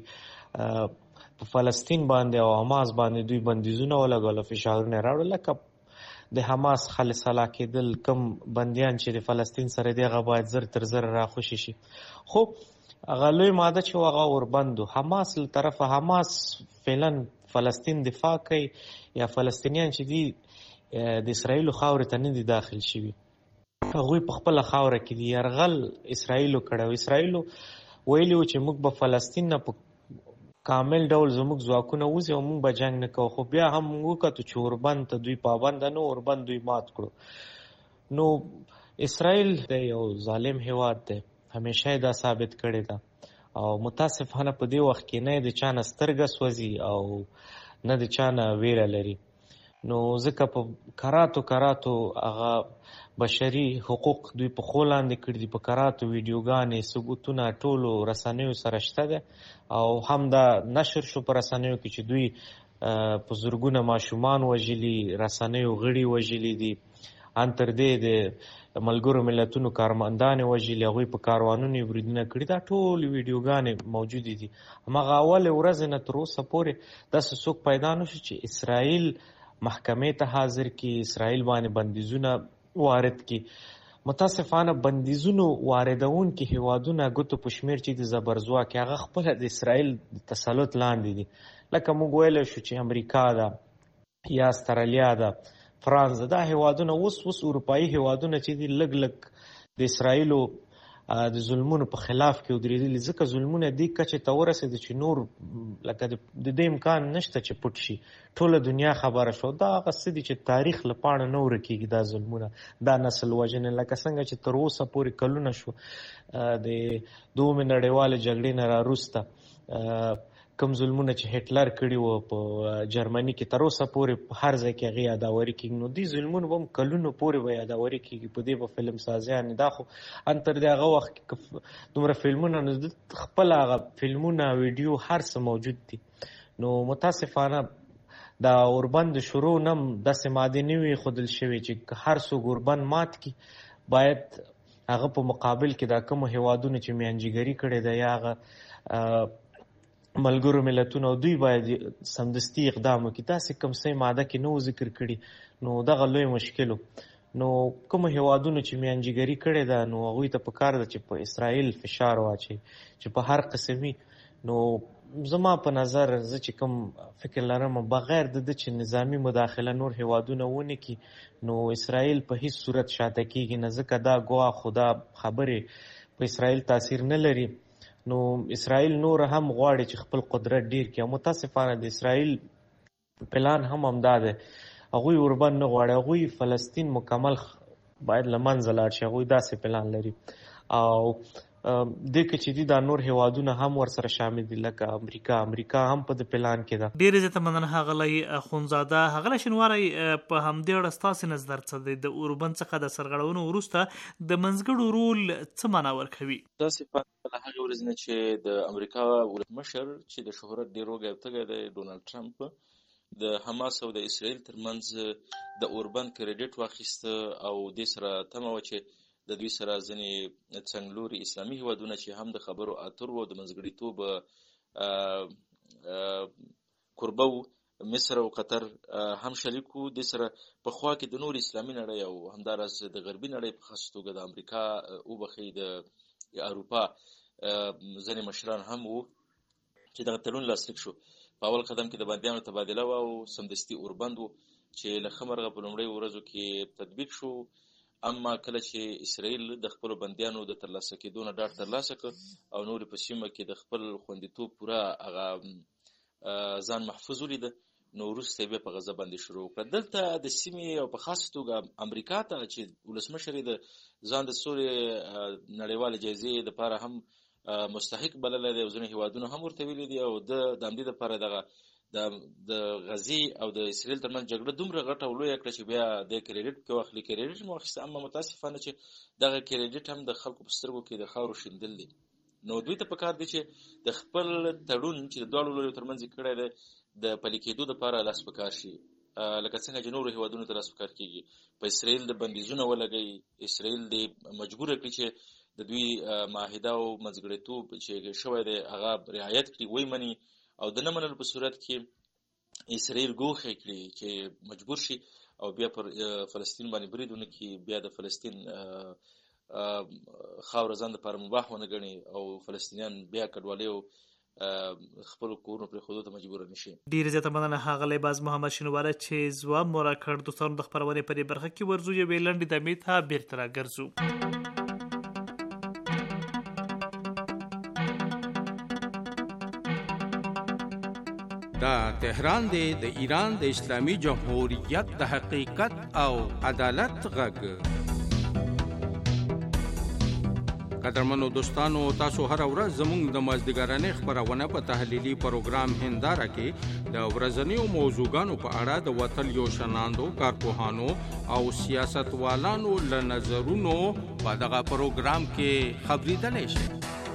په فلسطین باندې او حماس باندې دوی بندیزونه ولګول، فشارونه راوړل، لکه د حماس خالص سلا کېدل، کم بندیان چې د فلسطین سره دی هغه باید زر تر زر راخوشي شي. خو هغه لوی ماده چې هغه اوربند حماس له طرفه، حماس فعلا فلسطین دفاع کوي یا فلسطینیان چې دي د اسرائیلو خاورې ته نه دي داخل شوي، هغوی په خپله خاوره کې دي. یرغل اسرائیلو کړی، اسرائیلو ویلي و چې موږ به فلسطین نه په کامل ډول زموږ ځواکونه وځي او موږ به جنګ نه کوو. خو بیا هم موږ وکتو چې اوربن ته دوی پابنده نه، اوربن دوی مات کړو. نو اسرائیل د یو ظالم هیواد دی، همیشه دا ثابت کړی ده او متاسفانه په دې وخت کې نه د چا نه سترګه سوځي او نه د چا نه ویره لري. نو ځکه په کراتو کراتو هغه بشري حقوق دوی په خو لاندې کړي دي، په کراتو ویډیوګانې، ثبوتونه ټولو رسنیو سره شته ده او هم دا نشر شو په رسنیو کې چې دوی په زرګونه ماشومان وژلي، رسنیو غړي وژلي دي، ان تر دې د ملګرو ملتونو کارمندانې وژلي، هغوی په کاروانونو یې بریدونه کړي. دا ټول ویډیوګانې موجودې دي. هماغه اولې ورځې نه تر اوسه پورې داسې څوک پیدا نه شو چې اسرائیل محکمې ته حاضر کړي، اسرائیل باندې بندیزونه وارد کی. متاسفانه بندیزونو واردون کې هیوادونه ګوتو په شمیر چې د زبرځواک هغه خپل د اسرائیل د تسلط لاندې دي. لکه موږ ویلی شو چې امریکا ده یا استرالیا ده، فرانس ده، دا هیوادونه اوس اوس اروپایي هیوادونه چې دي لږ لږ د اسرائیلو د ظلمونو په خلاف کې ودرېدلي، ځکه ظلمونه دې کچې ته ورسېده چې نور لکه د دې امکان نشته چې پټ شي، ټوله دنیا خبره شو. دا هغه څه دي چې تاریخ له پاڼه نه ورکېږي، دا ظلمونه، دا نسل وژنې، لکه څنګه چې تر اوسه پورې کلونه شو د دومې نړیوالې جګړې نه راوروسته کوم ظلمونه چې هټلر کړي وو په جرمني کې، تر اوسه پورې په هر ځای کې هغې یاداوري کېږي. نو دې ظلمونه به هم کلونو پورې به یاداوري کېږي، په دې به فلم سازیان دا خو ان تر دې هغه وخت کې دومره فلمونه، نو خپله هغه فلمونه ویډیو هر څه موجود دي. نو متاسفانه دا اوربن د شروع نه هم داسې مادې نه وي ښودل شوې چې هر څوک اوربن مات کړي، باید هغه په مقابل کې دا کومو هیوادونو چې میانجیګري کړې ده یا هغه ملګرو ملتونو، دوی باید سمدستي اقدام وکړي. داسې کوم څه ماده کې نه و ذکر کړي، نو دغه لوی مشکل و. نو کومو هیوادونو چې میانجیګري کړې ده، نو هغوی ته پکار ده چې په اسرائیل فشار واچوي چې په هر قسمي. نو زما په نظر زه چې کوم فکر لرم بغیر د د چې نظامی مداخله نور هیوادونه ونه کی نو اسرائیل په هیڅ صورت شاته کیږي نه، ځکه دا ګواه خدا خبرې په اسرائیل تاثیر نه لري. نو اسرائیل نور هم غواړي چې خپل قدرت ډیر کړي. متاسفانه د اسرائیل پلان هم همدا دی، هغوی اوربند نه غواړي، هغوی فلسطین مکمل باید له منځه لاړ شي، هغوی داسې پلان لري. او د که چې دي دا نور هیوادونه هم ورسره شامل دي لکه امریکا امریکا هم په د پلان کې ده. ډېرې زیاته مننه ښاغلی اخندزاده. ښاغلی شینواری، په همدې اړه ستاسې نظر څه دی؟ د اوربند څخه د سرغړونو وروسته د منځګړو رول څه معنا ورکوي؟ دا صفات له هغې ورځې نه چې د امریکا ولسمشر چې د شهرت ډېر وږی او تږی دی ډونالډ ټرمپ د حماس او د اسرائیل ترمنځ د اوربند کریډیټ واخیسته او دې سره تمه وه چې د دوی سره ځینې څنګلوري اسلامي هیوادونه چې هم د خبرو اترو او د منځګړیتوب کوربه وو، مصر او قطر هم شریک وو. دې سره په خوا کې د نور اسلامي نړۍ او همداراز د غربي نړۍ په خاص توګه د امریکا وبښئ د اروپا ځینې مشران هم وو چې دغه تړون لاسلیک شو. په اول قدم کې د بندیانو تبادله وه او سمدستي اوربند وو چې له ښه مرغه په لومړیو ورځو کې تطبیق شو. اما کله چې اسرائیل د خپلو بندیانو د ترلاسه کېدو نه ډاډ ترلاسه کړ او نورې په سیمه کې د خپل خوندیتوب پوره هغه ځان محفوظ ولیده، نو وروسته یې بیا په غزه باندې شروع کړه. دلته د سیمې او په خاصه توګه امریکا ته چې ولسمشر یې د ځان د سولې نړیوالې جایزې دپاره هم مستحق بللی دی او ځینې هیوادونه هم ورته ویلي دي او د د همدې دپاره دغه د د غزې او د اسرائیل ترمنځ جګړه دومره غټه او لویه کړه چې بیا د کریډیټ پکې واخلي. کریډیټ مو واخیسته، اما متاسفانه چې دغه کریډیټ هم د خلکو په سترګو کې د خاورو شیندل دي. نو دوی ته پکار دي چې د خپل تړون چې د دواړو لوریو ترمنځ یې کړی دی د پلي کېدو دپاره لاس پکار شي، لکه څنګه چې نورو هیوادونو ته لاس پکار کېږي. په اسرائیل د بندیزونه ولګوي، اسرائیل دې مجبوره کړي چې د دوی معاهده او منځګړیتوب چې شوی دی هغه رعایت کړي، ویې مني، او د نه منلو په صورت کې اسرائیل ګوښه کړي چې مجبور شي او بیا پر فلسطین باندې برید ونه کړي، بیا د فلسطین خاوره ځان دپاره مباح ونه ګڼي او فلسطینیان بیا کډوالۍ او خپلو کورونو پرېښودو ته مجبوره نه شي. ډېرې زیاته مننه ښاغلی باز محمد شینواره چې ځواب مو راکړ. دوستانو د خپرونې په دې برخه کې ورځو یوې لنډې دمې ته بېرته راګرځو. دا تهران دی د ایران د اسلامي جمهوریت د حقیقت او عدالت غږ. قدرمنو دوستانو، تاسو هر ورځ زموږ د مازدیګرانۍ خپرونه په تحلیلي پروګرام هنداره کې د ورځنیو موضوعګانو په اړه د وتل یو شناندو کارپوهانو او سیاستوالانو له نظرونو په دغه پروګرام کې خبرېدلی شئ.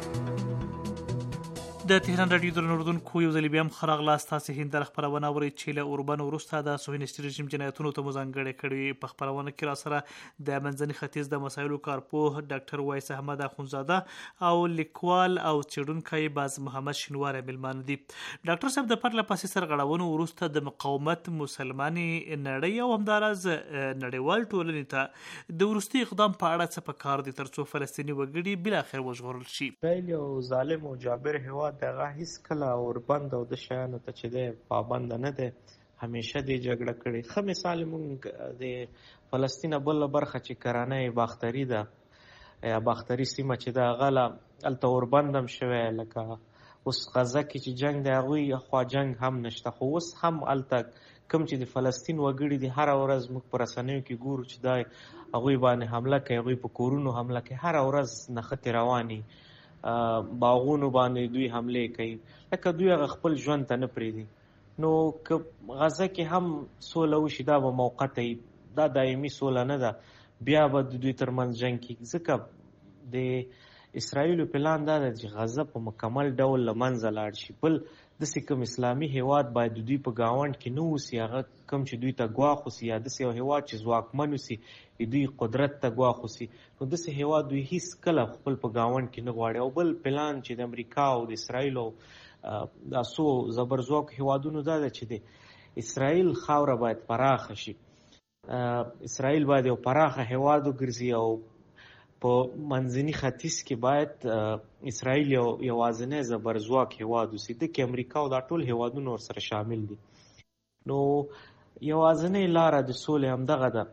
د تهران راډیو درنو اردونکو، یو ځل بیا هم ښه راغلاست. تاسې هنداره خپرونه اورئ چې له اوربند وروسته د صهیونیستي رژیم جنایتونو ته مو ځانګړې کړې. په خپرونه کې را سره د منځني ختیځ د مسایلو کارپوه ډاکټر وایس احمد اخندزاده او لیکوال او څېړونکی باز محمد شینواری مېلمانه دي. ډاکټر صاحب، د پرله پسې سرغړونو وروسته د مقاومت مسلمانې نړۍ او همداراز نړیوال ټولنې ته د وروستي اقدام په اړه څه پکار دي تر څو فلسطیني وګړي بالاخره وژغورل شي؟ اسرائیل یو ظالم او جابر هیواد دغه هیڅ کله اوربند او د شیانو ته چې دی پابند نه دی، همیشه دی جګړه کړې. ښه مثال مونږ د فلسطین بله برخه چې کرانه باختري ده یا باختري سیمه چې ده هغه له هلته اوربند هم شوی، لکه اوس غزه کې چې جنګ دی هغوی خوا جنګ هم نشته، خو اوس هم هلته کوم چې د فلسطین وګړي دي هره ورځ موږ په رسنیو کې ګورو چې دا هغوی باندې حمله کوي، هغوی په کورونو حمله کوي، هره ورځ نښتې رواني باغونو باندې دوی حملې کوي، لکه دوی هغه خپل ژوند ته نه پرېږدي. نو که غزه کې هم سوله وشي دا به موقته وي، دا دایمي سوله نه ده، بیا به د دوی ترمنځ جنګ کېږي. ځکه د اسرائیلو پلان دا ده چې غزه په مکمل ډول له منځه لاړ شي. بل داسې کوم اسلامي هیواد باید د دوی په ګاونډ کې نه اوسي، هغه کوم چې دوی ته ګواښ اوسي، یا داسې یو هیواد چې ځواکمن اوسي دوی قدرت ته ګواښ اوسي، نو داسې هیواد دوی هیڅ کله خپل په ګاونډ کې نه غواړي. او بل پلان چې د امریکا او د اسرائیلو دا څو زبرځواکو هیوادونو دا ده چې د اسرائیل خاوره باید پراخه شي، اسرائیل باید یو پراخه هیواد وګرځي او په منځني ختیځ کې باید اسرائیل یو یوازینی زبرځواک هیواد اوسي، دکې امریکا او دا ټول هیوادونه ورسره شامل دي. نو یوازینی لاره د سولې همدغه ده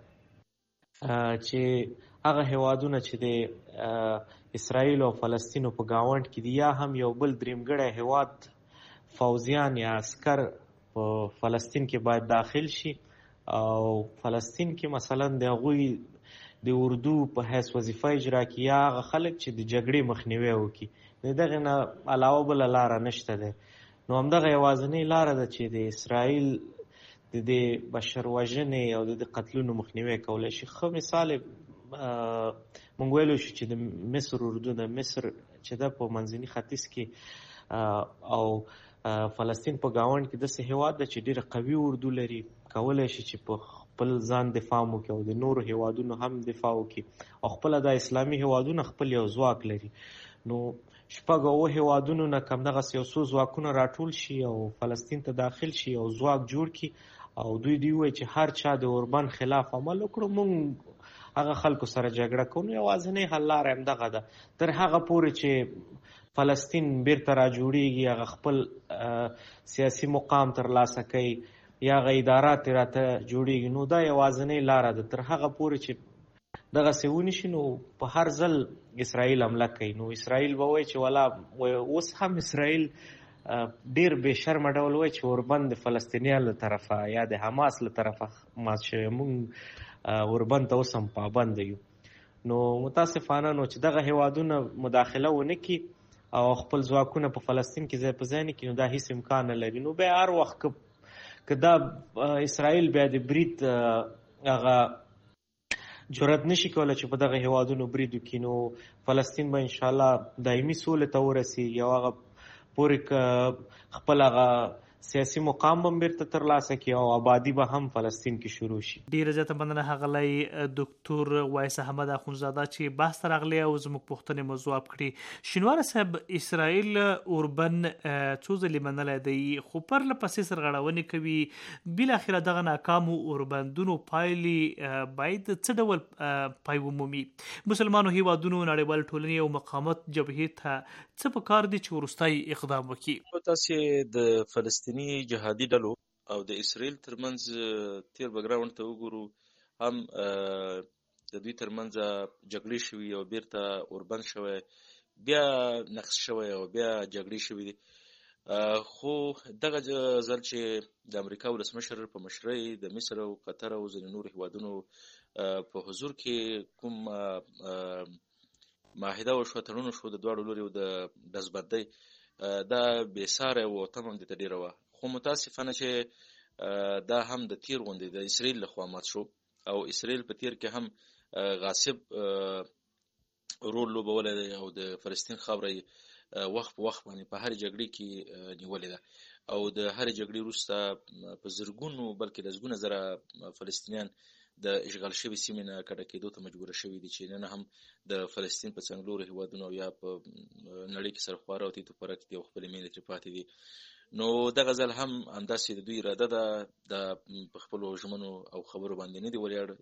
چې هغه هیوادونه چې د اسرائیل او فلسطینو په ګاونډ کې دي یا هم یو بل دریمګړی هیواد فوزیان یا عسکر په فلسطین کې باید داخل شي او فلسطین کې مثلا د هغوی د اردو په حیث وظیفه اجرا کړي یا هغه خلک چې د جګړې مخنیوی وکړي. د دغې نه علاوه بله لاره نشته دی. نو همدغه یوازینۍ لاره ده چې د اسرائیل د دې بشر وژنې او د دې قتلونو مخنیوی کولی شي. ښه مثال مونږ ویلو شو چې د مصر اردو د مصر چې ده په منځني ختیځ کې او فلسطین په ګاونډ کې داسې هیواد ده چې ډېره قوي اردو لري، کولی شي چې په خپل ځان دفاع وکړي او د نورو هیوادونو هم دفاع وکړي او خپله دا اسلامي هیوادونه خپل یو ځواک لري. نو شپږ اوه هیوادونو نه کم دغسې یو څو ځواکونه راټول شي او فلسطین ته داخل شي او ځواک جوړ کړي او دوی دوی وایي چې هر چا د اوربند خلاف عمل وکړو موږ هغه خلکو سره جګړه کوو. نو یوازینۍ حل لاره همدغه ده تر هغه پورې چې فلسطین بیرته را جوړیږي، هغه خپل سیاسي مقام ترلاسه کوي یا هغه ادارات یې راته جوړیږي. نو دا یوازینۍ لاره ده تر هغه پورې چې دغسې ونشي نو په هر ځل اسرائیل حمله کوي. نو اسرائیل به وایي چې والا اوس هم اسرائیل ډېر بې شرمه ډول وایي چې اوربند د فلسطینیانو له طرفه یا د حماس له طرفه مات شوی، موږ اوربند ته اوس هم پابنده یو. نو متاسفانه نو چې دغه هیوادونه مداخله ونه کړي او خپل ځواکونه په فلسطین کې ځای په ځای نه کړي نو دا هیڅ امکان نه لري. نو بیا هر وخت که دا اسرائیل بیا د برید هغه جرأت نشي کولی چې په دغه هیوادونو برید وکړي نو فلسطین به انشاءالله دایمي سولې ته ورسېږي او هغه پورې خپل هغه سیاسي مقام هم بیرته ترلاسه کړي او آبادي به هم فلسطین کې شروع شي. ډېره زیاته مننه ښاغلی ډاکټر وایس احمد اخندزاده چې بحث ته راغلی او زموږ پوښتنې مو ځواب کړي. شینواره صاحب، اسرائیل اوربند څو ځلې منلی دی خو پرله پسې سرغړونې کوي، بالاخره دغه ناکامو اوربندونو پایلې باید څه ډول پای ومومي؟ مسلمانو هیوادونو، نړیوال ټولنې او مقامات جبهې ته څه پکار دي چې وروستی اقدام وکړي؟ تاسې د فلسطیني جهادي ډلو او د اسرائیل ترمنځ تیر بیکګراوند ته وګورو، هم د دوی ترمنځ جګړې شوي او بیرته اوربند شوی، بیا نقص شوی او بیا جګړې شوي دي. خو دغه ځل چې د امریکا ولسمشر په مشرۍ د مصر او قطر او ځینې نورو هیوادونو په حضور کې کوم معاهده وشوه، تړون وشو د دواړو لوري د ډزبندۍ، دا بېساره و او تمام د ته ډېره وه. خو متاسفانه چې دا هم د تیر غوندې د اسرائیل لخوا مات شو او اسرائیل په تیر کې هم غاصب رول لوبولی دی او د فلسطین خاوره وخت په وخت باندې په هرې جګړې کې نیولې ده او د هرې جګړې وروسته په زرګونو بلکې لسګونه زره فلسطینیان د اشغال شوي سیمې نه کډه کېدو ته مجبوره شوي دي چې نن هم د فلسطین په څنګلورو هیوادونو او یا په نړۍ کې سرخواره او تیت و پرک دي او خپلې میندې ترې پاتې دي. نو دغه ځل هم همداسې د دوی اراده ده د په خپلو ژمنو او خبرو باندې نه دي ولاړ،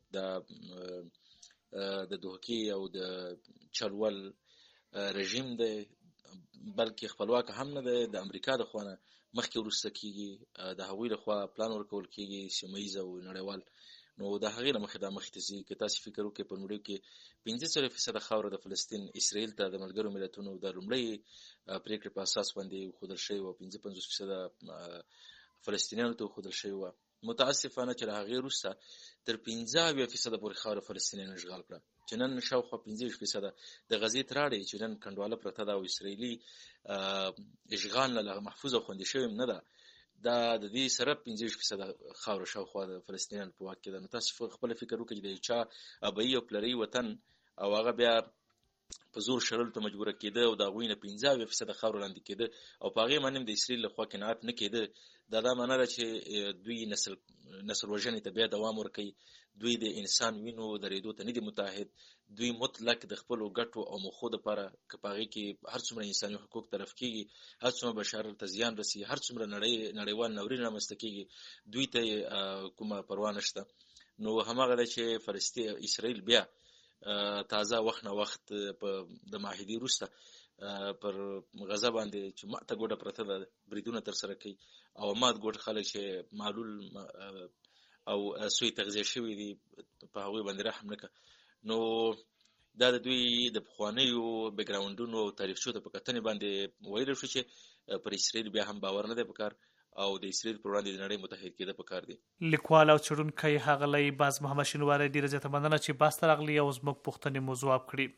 د دوحکې او د چلول رژیم دی، بلکې خپلواک هم نه دی، د امریکا د خوا نه مخکې وروسته کېږي، د هغوی له خوا پلان ورکول کېږي سیمه ییز او نړیوال. نو د هغې نه مخکې دا مخکې ته ځي. که تاسې فکر وکړئ په نړۍ کې پنځه څلوېښت فیصده خاوره د فلسطین اسرائیل ته د ملګرو ملتونو د لومړۍ پرېکړې په اساس باندې وښودل شوې وه، پنځه پنځوس فیصده فلسطینیانو ته وښودل شوې وه. متاسفانه چې له هغې وروسته تر پنځه اویا فیصده پورې خاوره فلسطینیانو اشغال کړه، چې نن شاوخوا پنځه ویشت فیصده د غزې تراړې چې نن کنډواله پرته ده او اسرائیلي اشغال نه محفوظ او خوندي شوې نه ده، دا د دې سره پنځه ویشت فیصده خاوره شاوخوا د فلسطینیانو په واک کې ده. نو تاسې خپله فکر وکړئ چې د یو چا ابایي او پلري وطن او هغه بیا په زور شړلو ته مجبوره کېده او د هغوی نه پنځه اویا فیصده خاوره لاندې کېده او په هغې باندې هم د اسرائیل له خوا قناعت نه کېده. دا دا معنا ده چې دوی نسل نسل وژنې ته بیا دوام ورکوي، دوی د انسان وینو درېدو ته نه دي متحد، دوی مطلق د خپلو ګټو او موخو دپاره که په هغې کې هر څومره انساني حقوق طرف کېږي، هر څومره بشر ته زیان رسي، هر څومره نړیوال ناورین رامنځته کېږي، دوی ته کومه پروا نشته. نو هماغه ده چې فلسطین اسرائیل بیا تازه وخت نه وخت په د معاهدې وروسته پر غزه باندې چې ماته ګوډه پرته ده بریدونه ترسره کوي او مات ګوډ خلک چې معلول او سوی تغذیه شوي دي په هغوی باندې رحم نه کوي. نو دا د دوی د پخوانیو بیکګراونډونو او تاریخچو ته په کتنې باندې ویلی شو چې پر اسرائیل بیا هم باور نه دی پکار او د اسرائیل پر وړاندې د نړۍ متحد کېده پکار دی. لیکوال او څېړونکی ښاغلی باز محمد شینواری ډېره زیاته مننه چې باز ته راغلي او زموږ پوښتنې مو ځواب کړي.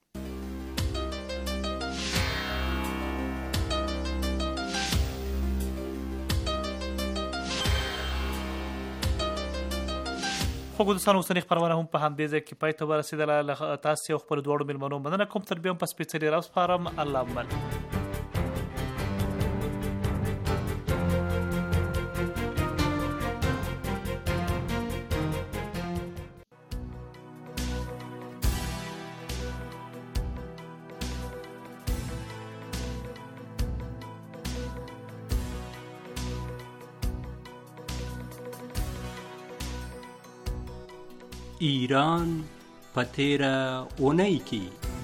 خو دوستانو اوسنۍ خپرونه هم په همدې ځای کې پای ته ورسېدله. له تاسې او خپلو دواړو مېلمنو مننه کوم. تر بیا هم په سپېڅلي راز سپارم. الله من. ایران په تیره اونۍ کې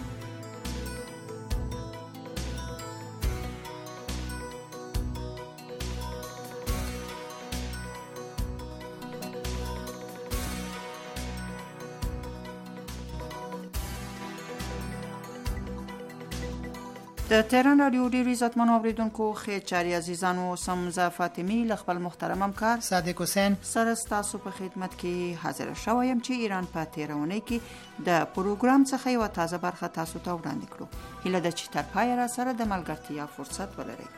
د تهران رادیو ډېرو عزتمنو اورېدونکو ښې چارې عزیزانو، سم زه فاطمي له خپل محترم همکار صادق حسین سره ستاسو په خدمت کې حاضر شوی یم چې ایران په تېره اونۍ کې د پروګرام څخه یوه تازه برخه تاسو ته وړاندې کړو. هیله ده چې تر پایه را سره د ملګرتیا فرصت ولرئ.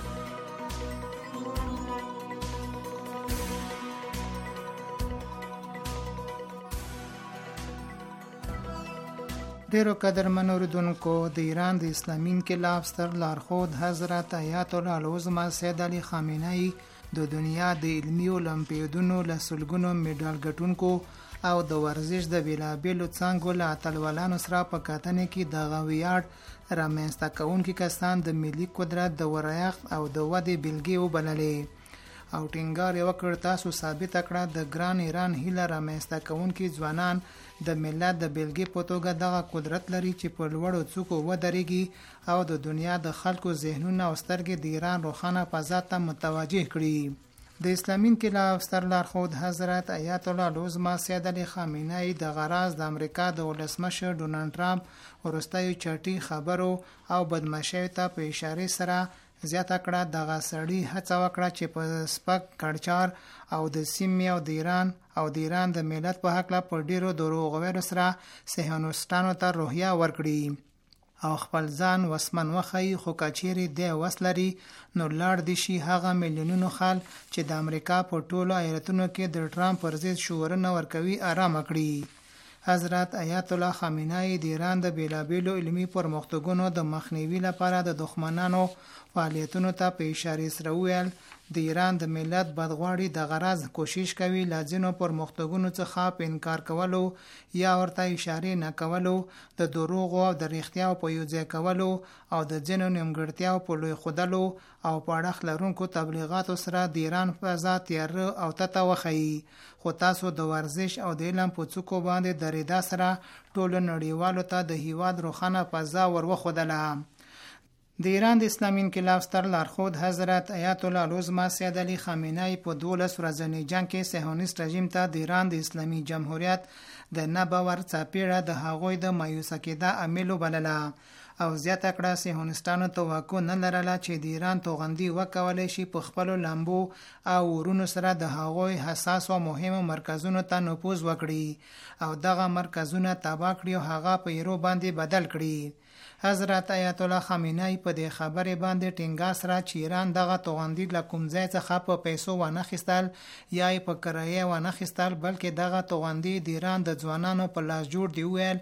ډیرو قدرمنو اوریدونکو، د ایران د اسلامي انقلاب ستر لارښود حضرت آیت الله العظمى سید علي خامنه‌ای د دنیا د علمي اولمپیادونو له سلګونو میډال ګټونکو او د ورزش د بیلابیلو څانګو له اتلولانو سره په کتنې کې د غویاړ رامنځته کوونکي کسان د ملي قدرت د ورایښت او د ودې بیلګې وبللې او ټینګار یې وکړ تاسو ثابته کړه د ګران ایران هیله رامنځته کوونکي ځوانان د ملت د بیلګې په توګه دغه قدرت لري چې په لوړو څوکو ودرېږي او د دنیا د خلکو ذهنونه او سترګې د ایران روښانه فضا ته متوجه کړي. د اسلامي انقلاب ستر لارښود حضرت آیت الله العظمى سید علي خامنه‌ای د غراز د امریکا د ولسمشر ډونالډ ټرمپ وروستیو چټي خبرو او بدمعشیو ته په اشاره سره زیاته کړه دغه سړي هڅه وکړه چې په سپک کړچار او د سیمې او د ایران او د ایران د ملت په حق لا په ډیرو دروغ ویلو سره صهیونیستانو ته روحیه ورکړي او خپل ځان وسمن وخی. خو کچېرې د وسلري نو لاړ دي شي هغه میلیونونو خلک چې د امریکا په ټولو ایالتونو کې د ټرمپ پر ضد شعارونه ورکوي آرام کړي. حضرت آیت الله خامنه‌ای د ایران د بیلابیلو علمي پرمختګونو د مخنیوي لپاره د دښمنانو فعالیتونو ته په اشاره سره ویل د ایران د ملت بدغواړي د غرض کوشش کوي لازمو پرمختګونو څخه په انکار کولو یا ورته اشاره نه کولو، د دروغ او د رښتیاو په یوځای کولو او د ځینو نیمګړتیاو په لوی خودلو او په اړه لرونکو تبلیغاتو سره د ایران فضا تیار او تته وخی. خو تاسو د ورزش او د علم په څوکو باندې درېدا سره ټول نړیوالو ته د هیواد روښانه فضا وروخدله. د ایران د اسلامي انقلاب ستر لارښود حضرت آیت الله العظمى سید علي خامنه‌ای په دولس ورځني جنگ کې صهیونیست رژیم ته د ایران د اسلامي جمهوریت د نه باور څاپېړه د هغوی د مایوسه کېدا عامل وبلله او زیاته کړه صهیونیستانو توقع نه لرله چې د ایران توغندي وکولی شي په خپلو لامبو او ورونو سره د هغوی حساس او مهمو مرکزونو ته نفوذ وکړي او دغه مرکزونه تباه کړي او هغه په ایرو باندې بدل کړي. حضرت آیت الله خامنه‌ای په دې خبرې باندې ټینګار سره چې ایران دغه توغندي له کوم ځای څخه په پیسو وانخیستل یا یې په کرایه وانخیستل، بلکې دغه توغندي د ایران د ځوانانو په لاس جوړ دی. ویل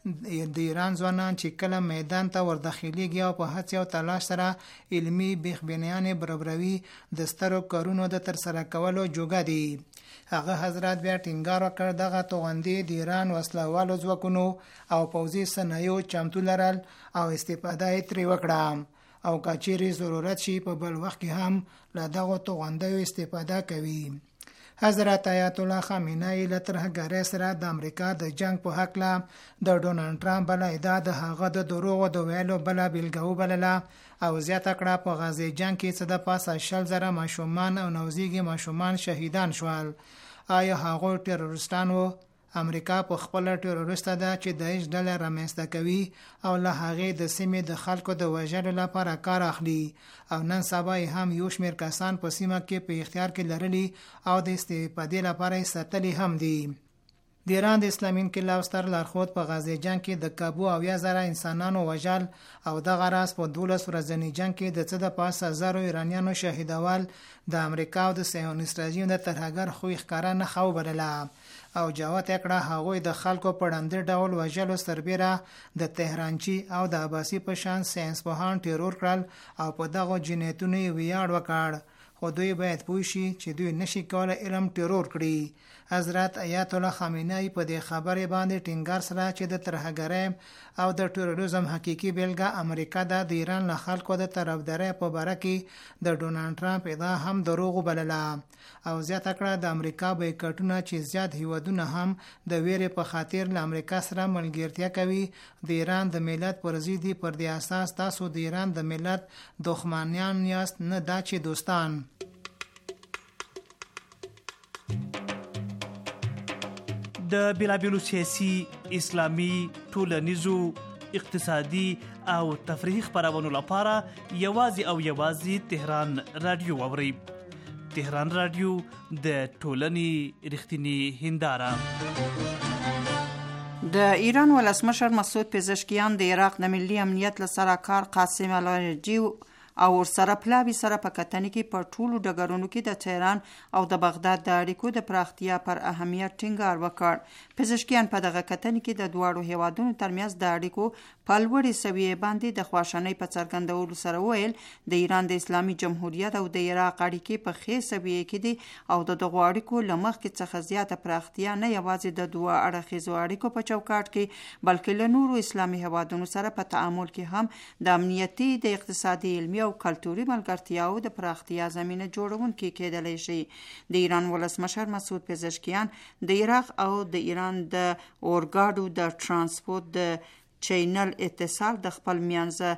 د ایران ځوانان چې کله میدان ته ورداخليږي او په هڅه او تلاش سره علمي بېخبینیانې برابروي د سترو کارونو د ترسره کولو جوګه دي. هغه حضرت بیا ټینګار وکړ دغه توغندي د ایران وسلوالو ځواکونو او پوځي صنایعو چمتو لرل او استفاده یې ترې وکړه او کچېرې ضرورت شي په بل وخت کې هم له دغه توغندیو استفاده کوي. حضرت آیت الله خامنه‌ای له ترهګرۍ سره د امریکا د جنگ په هکله د ډونالډ ټرمپ بله ادعا د هغه د دروغو د ویلو بله بیلګه وبلله او زیاته کړه په غزې جنگ کې څه د پاسه شل زره ماشومان او نوزیږي ماشومان شهیدان شول. آیا هغوی ټیرورستان وو؟ امریکا په خپل ټیرورسته ده چې داعش ډله رامنځته کوي او له هغې د سیمې د خلکو د وژلو لپاره کار اخلي او نن سبا هم یو شمېر کسان په سیمه کې په اختیار کې لرلي او د استفادې لپاره یې ساتلي هم دي. د ایران د اسلامي انقلاب ستر لارښود په غزې جنگ کې د کابو اویا زره انسانانو وژل او دغه راز په دولس ورځني جنگ کې د څه د پاسه زرو ایرانیانو شهیدول د امریکا او د صهیونیست رژیم د ترهګر خوی ښکاره نښه وبلله او جوت کړه هغوی د خلکو په ډاندې ډول وژلو سربیره د تهرانچی او د عباسی په شان ساينس پوهان ټیرور کړل او په دغه جنایتونو ویاړ وکړ. خو دوی باید پوه شي چې دوی نشي کولای علم ټیرور کړي. حضرت آیت الله خامنه‌ای په دې خبرې باندې ټینګار سره چې د ترهګرۍ او د ټیرورزم حقيقي بیلګه امریکا د ایران له خلکو د طرفدارۍ په باره کې د ډونالډ ټرمپ ادعا هم دروغ بلله او زیاته کړه د امریکا بایکاټونه چې زیات هیوادونه هم د ویرې په خاطر له امریکا سره ملګرتیا کوي د ایران د ملت پر ضد پر دې اساس تاسو د ایران د ملت دښمنان یاست نه دا چې دوستان. د بیلابیلو سیاسي، اسلامي، ټولنیزو، اقتصادي او تفریحي خبرونو لپاره یوازې او یوازې تهران رادیو واورئ. تهران رادیو د ټولنې رښتینی هنداره. د ایران ولسمشر مسعود پزشکیان د عراق د ملي امنیت له سلاکار قاسم العرجي او ورسره پلاوي سره په کتنې کې په ټولو ډګرونو کې د تهران او د بغداد د اړیکو د پراختیا پر اهمیت ټینګار وکړ. پزشکیان په دغه کتنې کې د دواړو هیوادونو ترمنځ د اړیکو په لوړې سویې باندې د خواشنۍ په څرګندولو سره ویل د ایران د اسلامي جمهوریت او د عراق اړیکې په ښې سویې کې دي او د دغو اړیکو له مخکې څخه زیاته پراختیا نه یوازې د دوه اړخیزو اړیکو په چوکاټ کې بلکې له نورو اسلامي هیوادونو سره په تعامل کې هم د امنیتي، د اقتصادي، علمي او کلتوري ملګرتیاو د پراختیا زمینه جوړونکي کېدلی شي. د ایران ولسمشر مسعود پزشکیان د عراق او د ایران د اورګاډو د ترانسپورت د چینل اتصال د خپل میانځه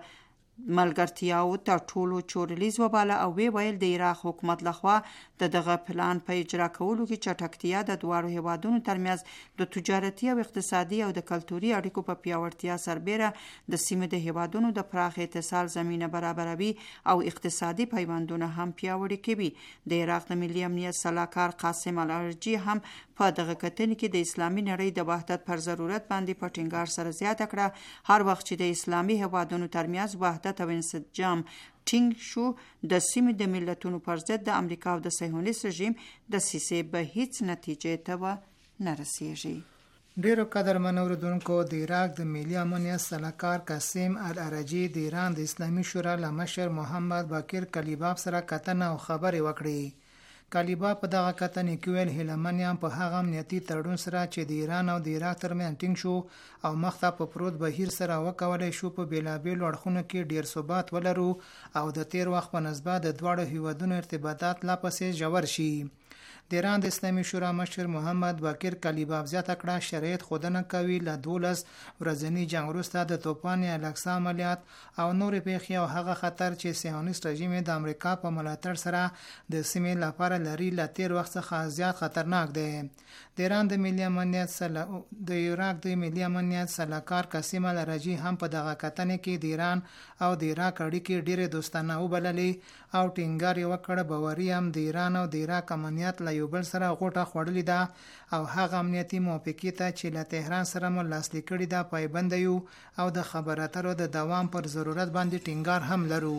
ملګرتیاو ته ټولو چورلیز وباله او وی ویل د عراق حکومت لخوا د دغه پلان په اجرا کولو کې چټکتیا د دواړو هیوادونو ترمنځ د تجارتي او اقتصادي او د کلتوري اړیکو په پیاوړتیا سربیره د سیمې د هیوادونو د پراخ اتصال زمینه برابروي او اقتصادي پیوندونه هم پیاوړي کوي. د عراق د ملي امنیت سلاکار قاسم العرجي هم په دغه کتنې کې د اسلامي نړۍ د وحدت پر ضرورت باندې په ټینګار سره زیاته کړه. هر وخت چې د اسلامي هیوادونو ترمنځ وحدت او انسجام ټینګ شو د سیمې د ملتونو پر ضد د امریکا او د صهیونیست رژیم د سیسې به هیڅ نتیجې ته نه رسیږي. ډیرو قدرمنو اوریدونکو، د عراق د ملي امنیت سلاکار قاسم العرجي د ایران د اسلامي شورا له مشر محمد باقر کلیباف سره کتنه او خبرې وکړې. کلیباف په دغه کتنې کې ویل هیلمن یم په هغه امنیتي تړون سره چې د ایران او د عراق ترمنځ ټینګ شو او مخته په پروت بهیر سره وکولای شو په بیلابیلو اړخونو کې ډیر ثبات ولرو او د تیر وخت په نسبت د دواړو هیوادونو ارتباطات لا پسې ژور شي. د ایران د اسلامي شورا مشر محمد باقر کلیباف زیاته کړه شرایط خودنه کوي له دولس ورځنی جنگ وروسته د توپان الاقصی عملیات او نورې پیښې او هغه خطر چې صهیونیست رژیم د امریکا په ملاتړ سره د سیمې لپاره لري له تیر وخت څخه زیات خطرناک دی. د ایران د ملي امنیت سلا د عراق د ملي امنیت سلاکار قاسم العرجي هم په دغه کتنې کې د ایران او د عراق اړیکې ډېرې دوستانه وبللې او ټینګار یې وکړ باوري هم د ایران او د عراق امنیت له یو بل سره غوټه خوړلې ده او هغه امنیتي موافقې ته چې له تهران سره مو لاسلیک کړي ده پایبند یو او د خبرو اترو د دوام پر ضرورت باندې ټینګار هم لرو.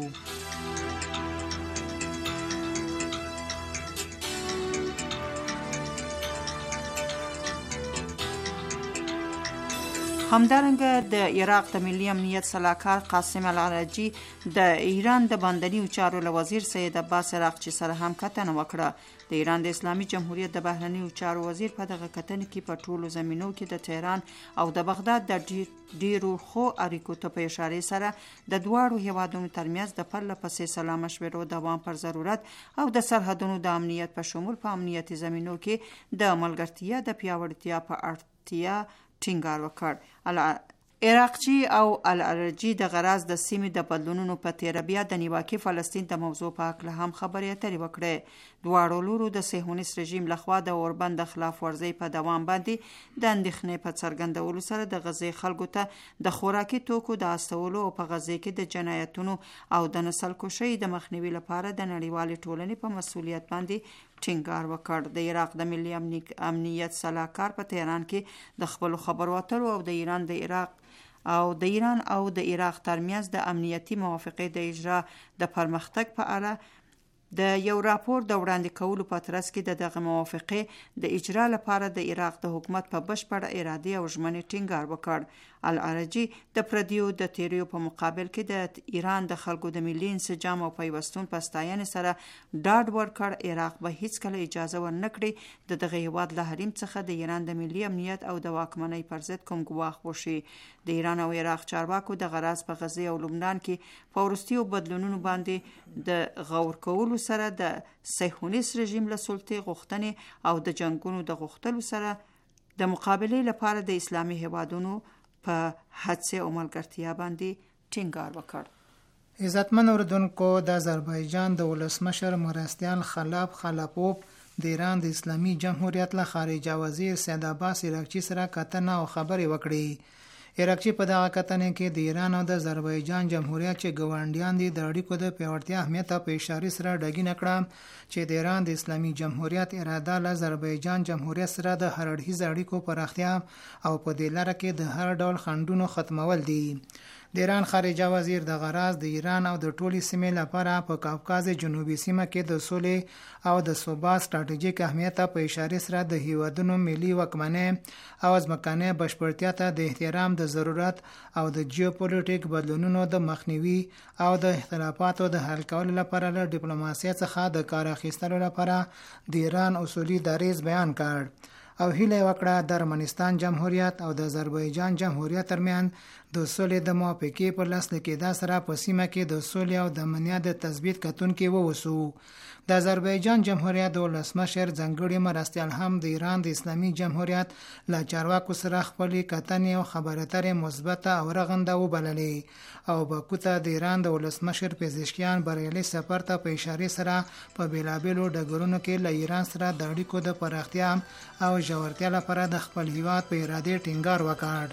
همدارنګه د عراق د ملي امنیت صلاحکار قاسم العراجي د ایران د باندنیو چارو له وزیر سید عباس عراقچي سره هم کتنه وکړه. د ایران د اسلامي جمهوریت د بهرنیو چارو وزیر په دغه کتنه کې په ټولو زمینو کې د تهران او د بغداد د ډیرو خو اړیکو ته په اشاره سره د دواړو هیوادونو ترمنځ د پرله پسې سلا مشورو دوام پر ضرورت او د سرحدونو د امنیت په شمول په امنیتي زمینو کې د ملګرتیا د پیاوړتیا په اړتیا ټینګار وکړ. عراقچي او العراجي د غراز د سیمې د بدلونونو په تیره بیا د نیواکي فلسطین د موضوع په اړه هم خبرې اترې وکړې. دواړو لورو د صهیونیست رژیم لخوا د اوربند د خلاف ورزۍ په دوام باندې د اندېښنې په څرګندولو سره د غزې خلکو ته د خوراکي توکو د استولو او په غزې کې د جنایتونو او د نسل کشۍ د مخنیوي لپاره د نړیوالې ټولنې په مسؤلیت باندې ټینګار وکړ. د عراق د ملي امنیت صلاحکار په تهران کې د خپلو خبرو اترو او د ایران د عراق او د ایران او د عراق ترمنځ د امنیتي موافقې د اجرا د پرمختګ په اړه د یو راپور د وړاندې کولو په ترڅ کې د دغه موافقې د اجرا لپاره د عراق د حکومت په بشپړه اراده او ژمنې ټینګار وکړ. العراجي د پردیو د تیریو په مقابل کې د ایران د خلکو د ملي انسجام او پیوستون په ستاینې سره ډاډ ورکړ. عراق به هیڅکله اجازه ورنکړي د دغه هیواد له حریم څخه د ایران د ملي امنیت او د واکمنۍ پر ضد کوم ګواښ وشي. د ایران او عراق چارواکو د غراز په غزې او لبنان کې په وروستیو بدلونونو باندې د غور کولو سره د صهیونیست رژیم له سلطې غوښتنې او د جنگونو د غوښتلو سره د مقابلې لپاره د اسلامي هیوادونو په هڅې او ملګرتیا باندې ټینګار وکړ. عزتمن اوریدونکو، د آذربایجان د ولسمشر مرستیال خلاف خلاپوف د ایران د اسلامي جمهوریت له خارجه وزیر سید عباس عراقچي سره کتنه او خبرې وکړې. عراقچي په دغه کتنه کې د ایران او د آذربایجان جمهوریت چې ګاونډیان دي د اړیکو د پیاوړتیا اهمیت په اشاره سره ډاګینه کړه چې د ایران د اسلامي جمهوریت اراده له آذربایجان جمهوریت سره د هر اړخیز اړیکو پراختیا او په دې لاره کې د هر ډول خنډونو ختمول دي. د ایران خارجه وزیر د غراز د ایران او د ټولي سیمې لپاره په کاوکاز جنوبي سیمه کې د سولې او د ثبات ستراتیژیک اهمیت په اشاره سره د هیوادونو ملي واکمنۍ او ځمکنۍ بشپړتیا ته د احترام د ضرورت او د جیوپولیټیک بدلونونو د مخنیوي او د اختلافاتو د حل کولو لپاره له ډیپلوماسۍ څخه د کار اخیستلو لپاره د ایران اصولي دریځ بیان کړ او هیله وکړه د ارمنستان جمهوریت او د آذربایجان جمهوریت ترمنځ د سولې د موافقې پر لاس لیکېدا سره په سیمه کې د سولې او د امنیت د تثبیت کتونکي ووسو. د آذربایجان جمهوریت د ولسمشر ځانګړي مرستیال هم د ایران د اسلامي جمهوریت له چارواکو سره خپلې کتنې او خبرې اترې مثبته او رغنده وبللې او باکو ته د ایران د ولسمشر پزشکیان بریالي سفر ته په اشاره سره په بیلابیلو ډګرونو کې له ایران سره د اړیکو د پراختیا او ژورتیا لپاره د خپل هیواد په اراده ټینګار وکړ.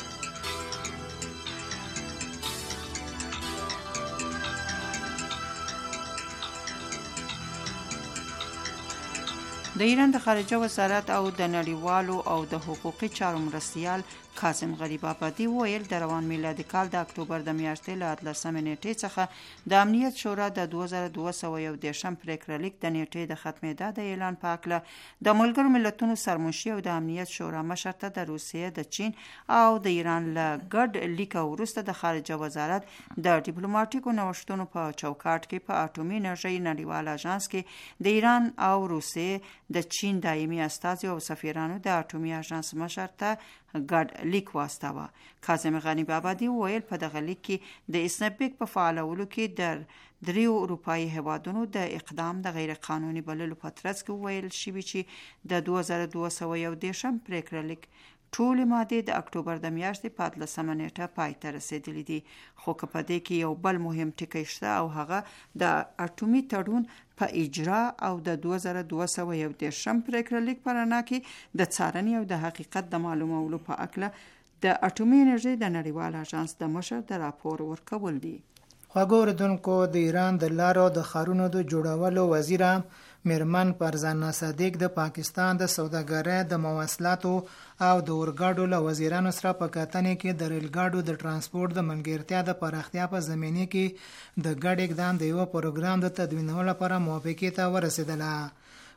د ایران د خارجه وزارت او د نړیوالو او د حقوقي چارو مرستیال کاظم غریب آبادي ویل د روان میلادي کال د اکتوبر د میاشتې له اتلسمې نیټې څخه د امنیت شورا د دوه زره دوه سوه یو دېرشم پریکړه لیک د نیټې د ختمېدا د اعلان په هکله د ملګرو ملتونو سرمنشي او د امنیت شورا مشر ته د روسیې د چین او د ایران له ګډ لیک وروسته د خارجه وزارت د ډیپلوماټیکو نوښتونو په چوکاټ کې په اټومي انرژۍ نړیوال اژانس کې د ایران او روسیې د چین دایمي استازي او سفیرانو د اټومي اژانس مشر ته ګډ لیک واستاوه. کاظم غریب آبادي ویل په دغه لیک کې د اسنپیک په فعالولو کې د دریو اروپایي هیوادونو د اقدام د غیر قانوني بللو په ترڅ کې ویل شوی چې د دوه زره دوه سوه یو دېرشم پریکړه لیک ټولې مادې د اکتوبر د میاشتې په اتلسمه نیټه پای ته رسېدلې دي. خو که په دې کې یو بل مهم ټکی شته او هغه د اټومي تړون په اجرا او د دوه زره دوه سوه یو دېرشم پریکړه لیک په رڼا کې د څارنې او د حقیقت د معلومولو په اړه د اټومي انرژۍ د نړیوال اژانس د مشر د راپور ورکول دي. خواږه اوریدونکو، د ایران د لارو د ښارونو د جوړولو وزیره میرمن پرزانا صادق د پاکستان د سوداګرۍ د مواصلاتو او د اورګاډو له وزیرانو سره په کتنې کې د ریل ګاډو د ترانسپورت د ملګرتیا د پراختیا په زمینه کې د ګډ اقدام د یو پروګرام د تدوینولو لپاره موافقې ته ورسېدله.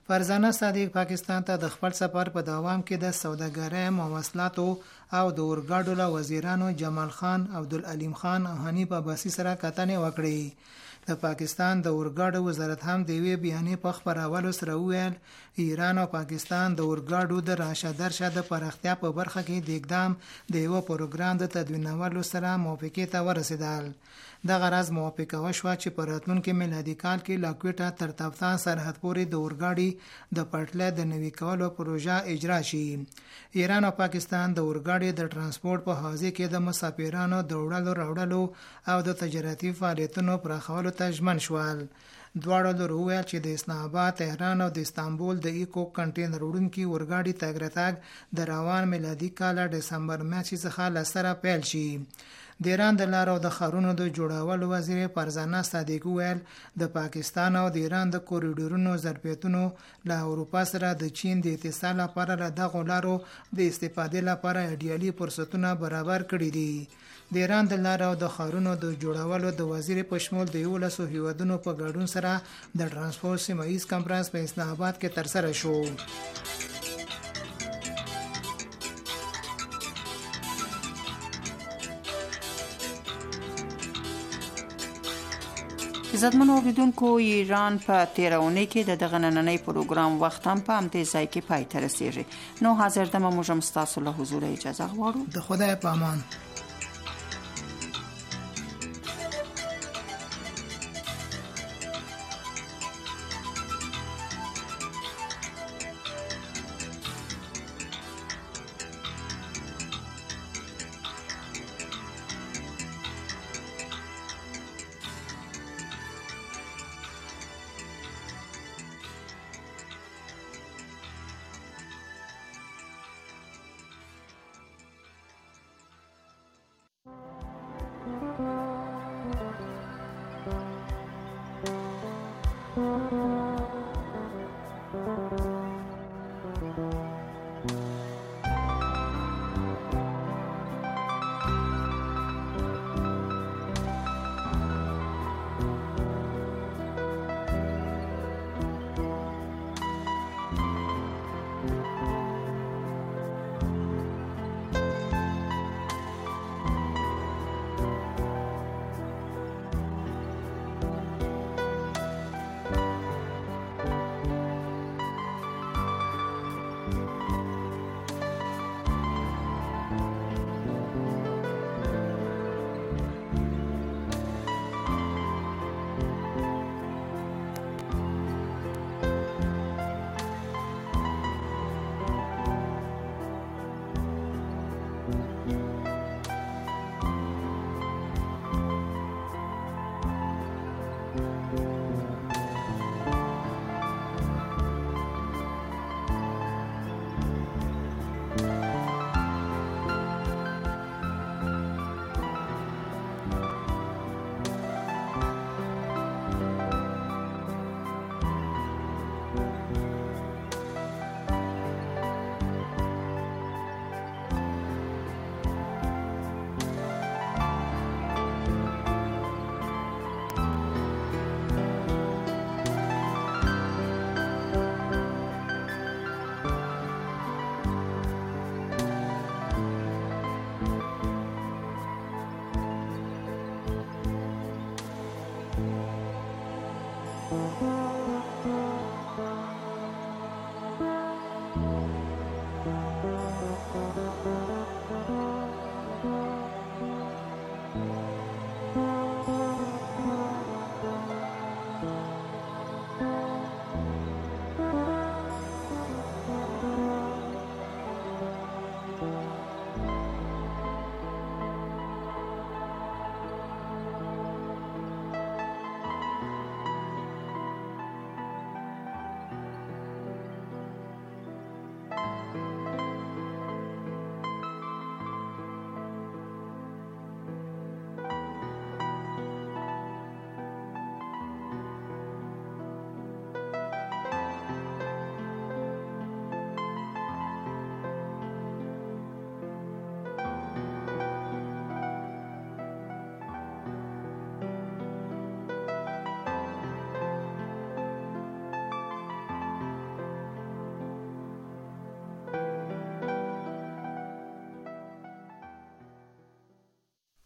فرزانه صادق پاکستان ته د خپل سفر په دوام کې د سوداګرۍ مواصلاتو او د اورګاډو له وزیرانو جمال خان، عبدالعلیم خان او حنیف عباسي سره کتنې وکړې. د پاکستان د اورګاډو وزارت هم د یوې بیانیې په خپرولو سره وویل ایران او پاکستان د اورګاډو د راشه درشه د پراختیا په برخه کې د اقدام د یو پروګرام د تدوینولو سره موافقې ته ورسېدل. دغه راز موافقه وشوه چې په راتلونکي میلادي کال کې له کوټه تر تفتان سرحد پورې د اورګاډي د پټلۍ د نوي کولو پروژه اجرا شي. ایران او پاکستان د اورګاډي د ترانسپورت په حوزه کې د مسافرانو د وړلو راوړلو او د تجارتي فعالیتونو پراخولو ته ژمن شول. دواړو لورو وویل چې د اسلام آباد، تهران او د استانبول د ایکو کنټینر وړونکي اورګاډي تګ راتګ د روان میلادي کال ډسمبر میاشتې څخه له سره پیل شي. د ایران د لارو د ښارونو د جوړولو وزیر فرزانه صادق وویل د پاکستان او د ایران د کوریډورونو ظرفیتونو له اروپا سره د چین د اتصال لپاره له دغو لارو د استفادې لپاره ایډیالي فرصتونه برابر کړي دي. د ایران د لارو د ښارونو د جوړولو د وزیر په شمول د یولسو هیوادونو په ګډون سره د ترانسپورت سیمه ایز کنفرانس په اسلام آباد کې ترسره شو. عزتمنو اوریدونکو، ایران په تیره اونۍ کې د دغه نننۍ پروګرام وخت هم په همدې ځای کې پای ته رسیږي. نو حاضر دمه موږ هم ستاسو له حضوره اجازه غواړو. د خدای په امان.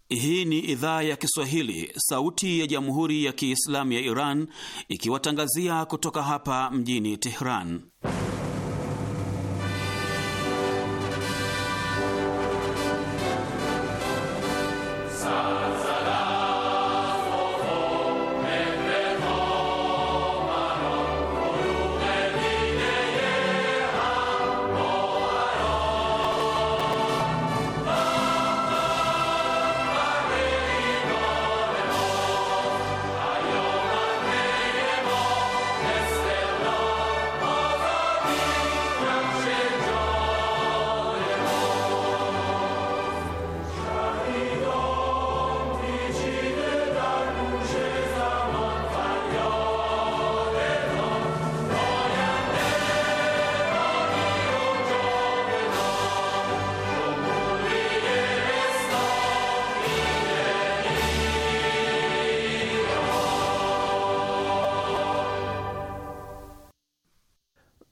Hii ni idhaa ya Kiswahili, sauti ya Jamhuri ya Kiislamu ya Iran, ikiwatangazia kutoka hapa mjini Tehran.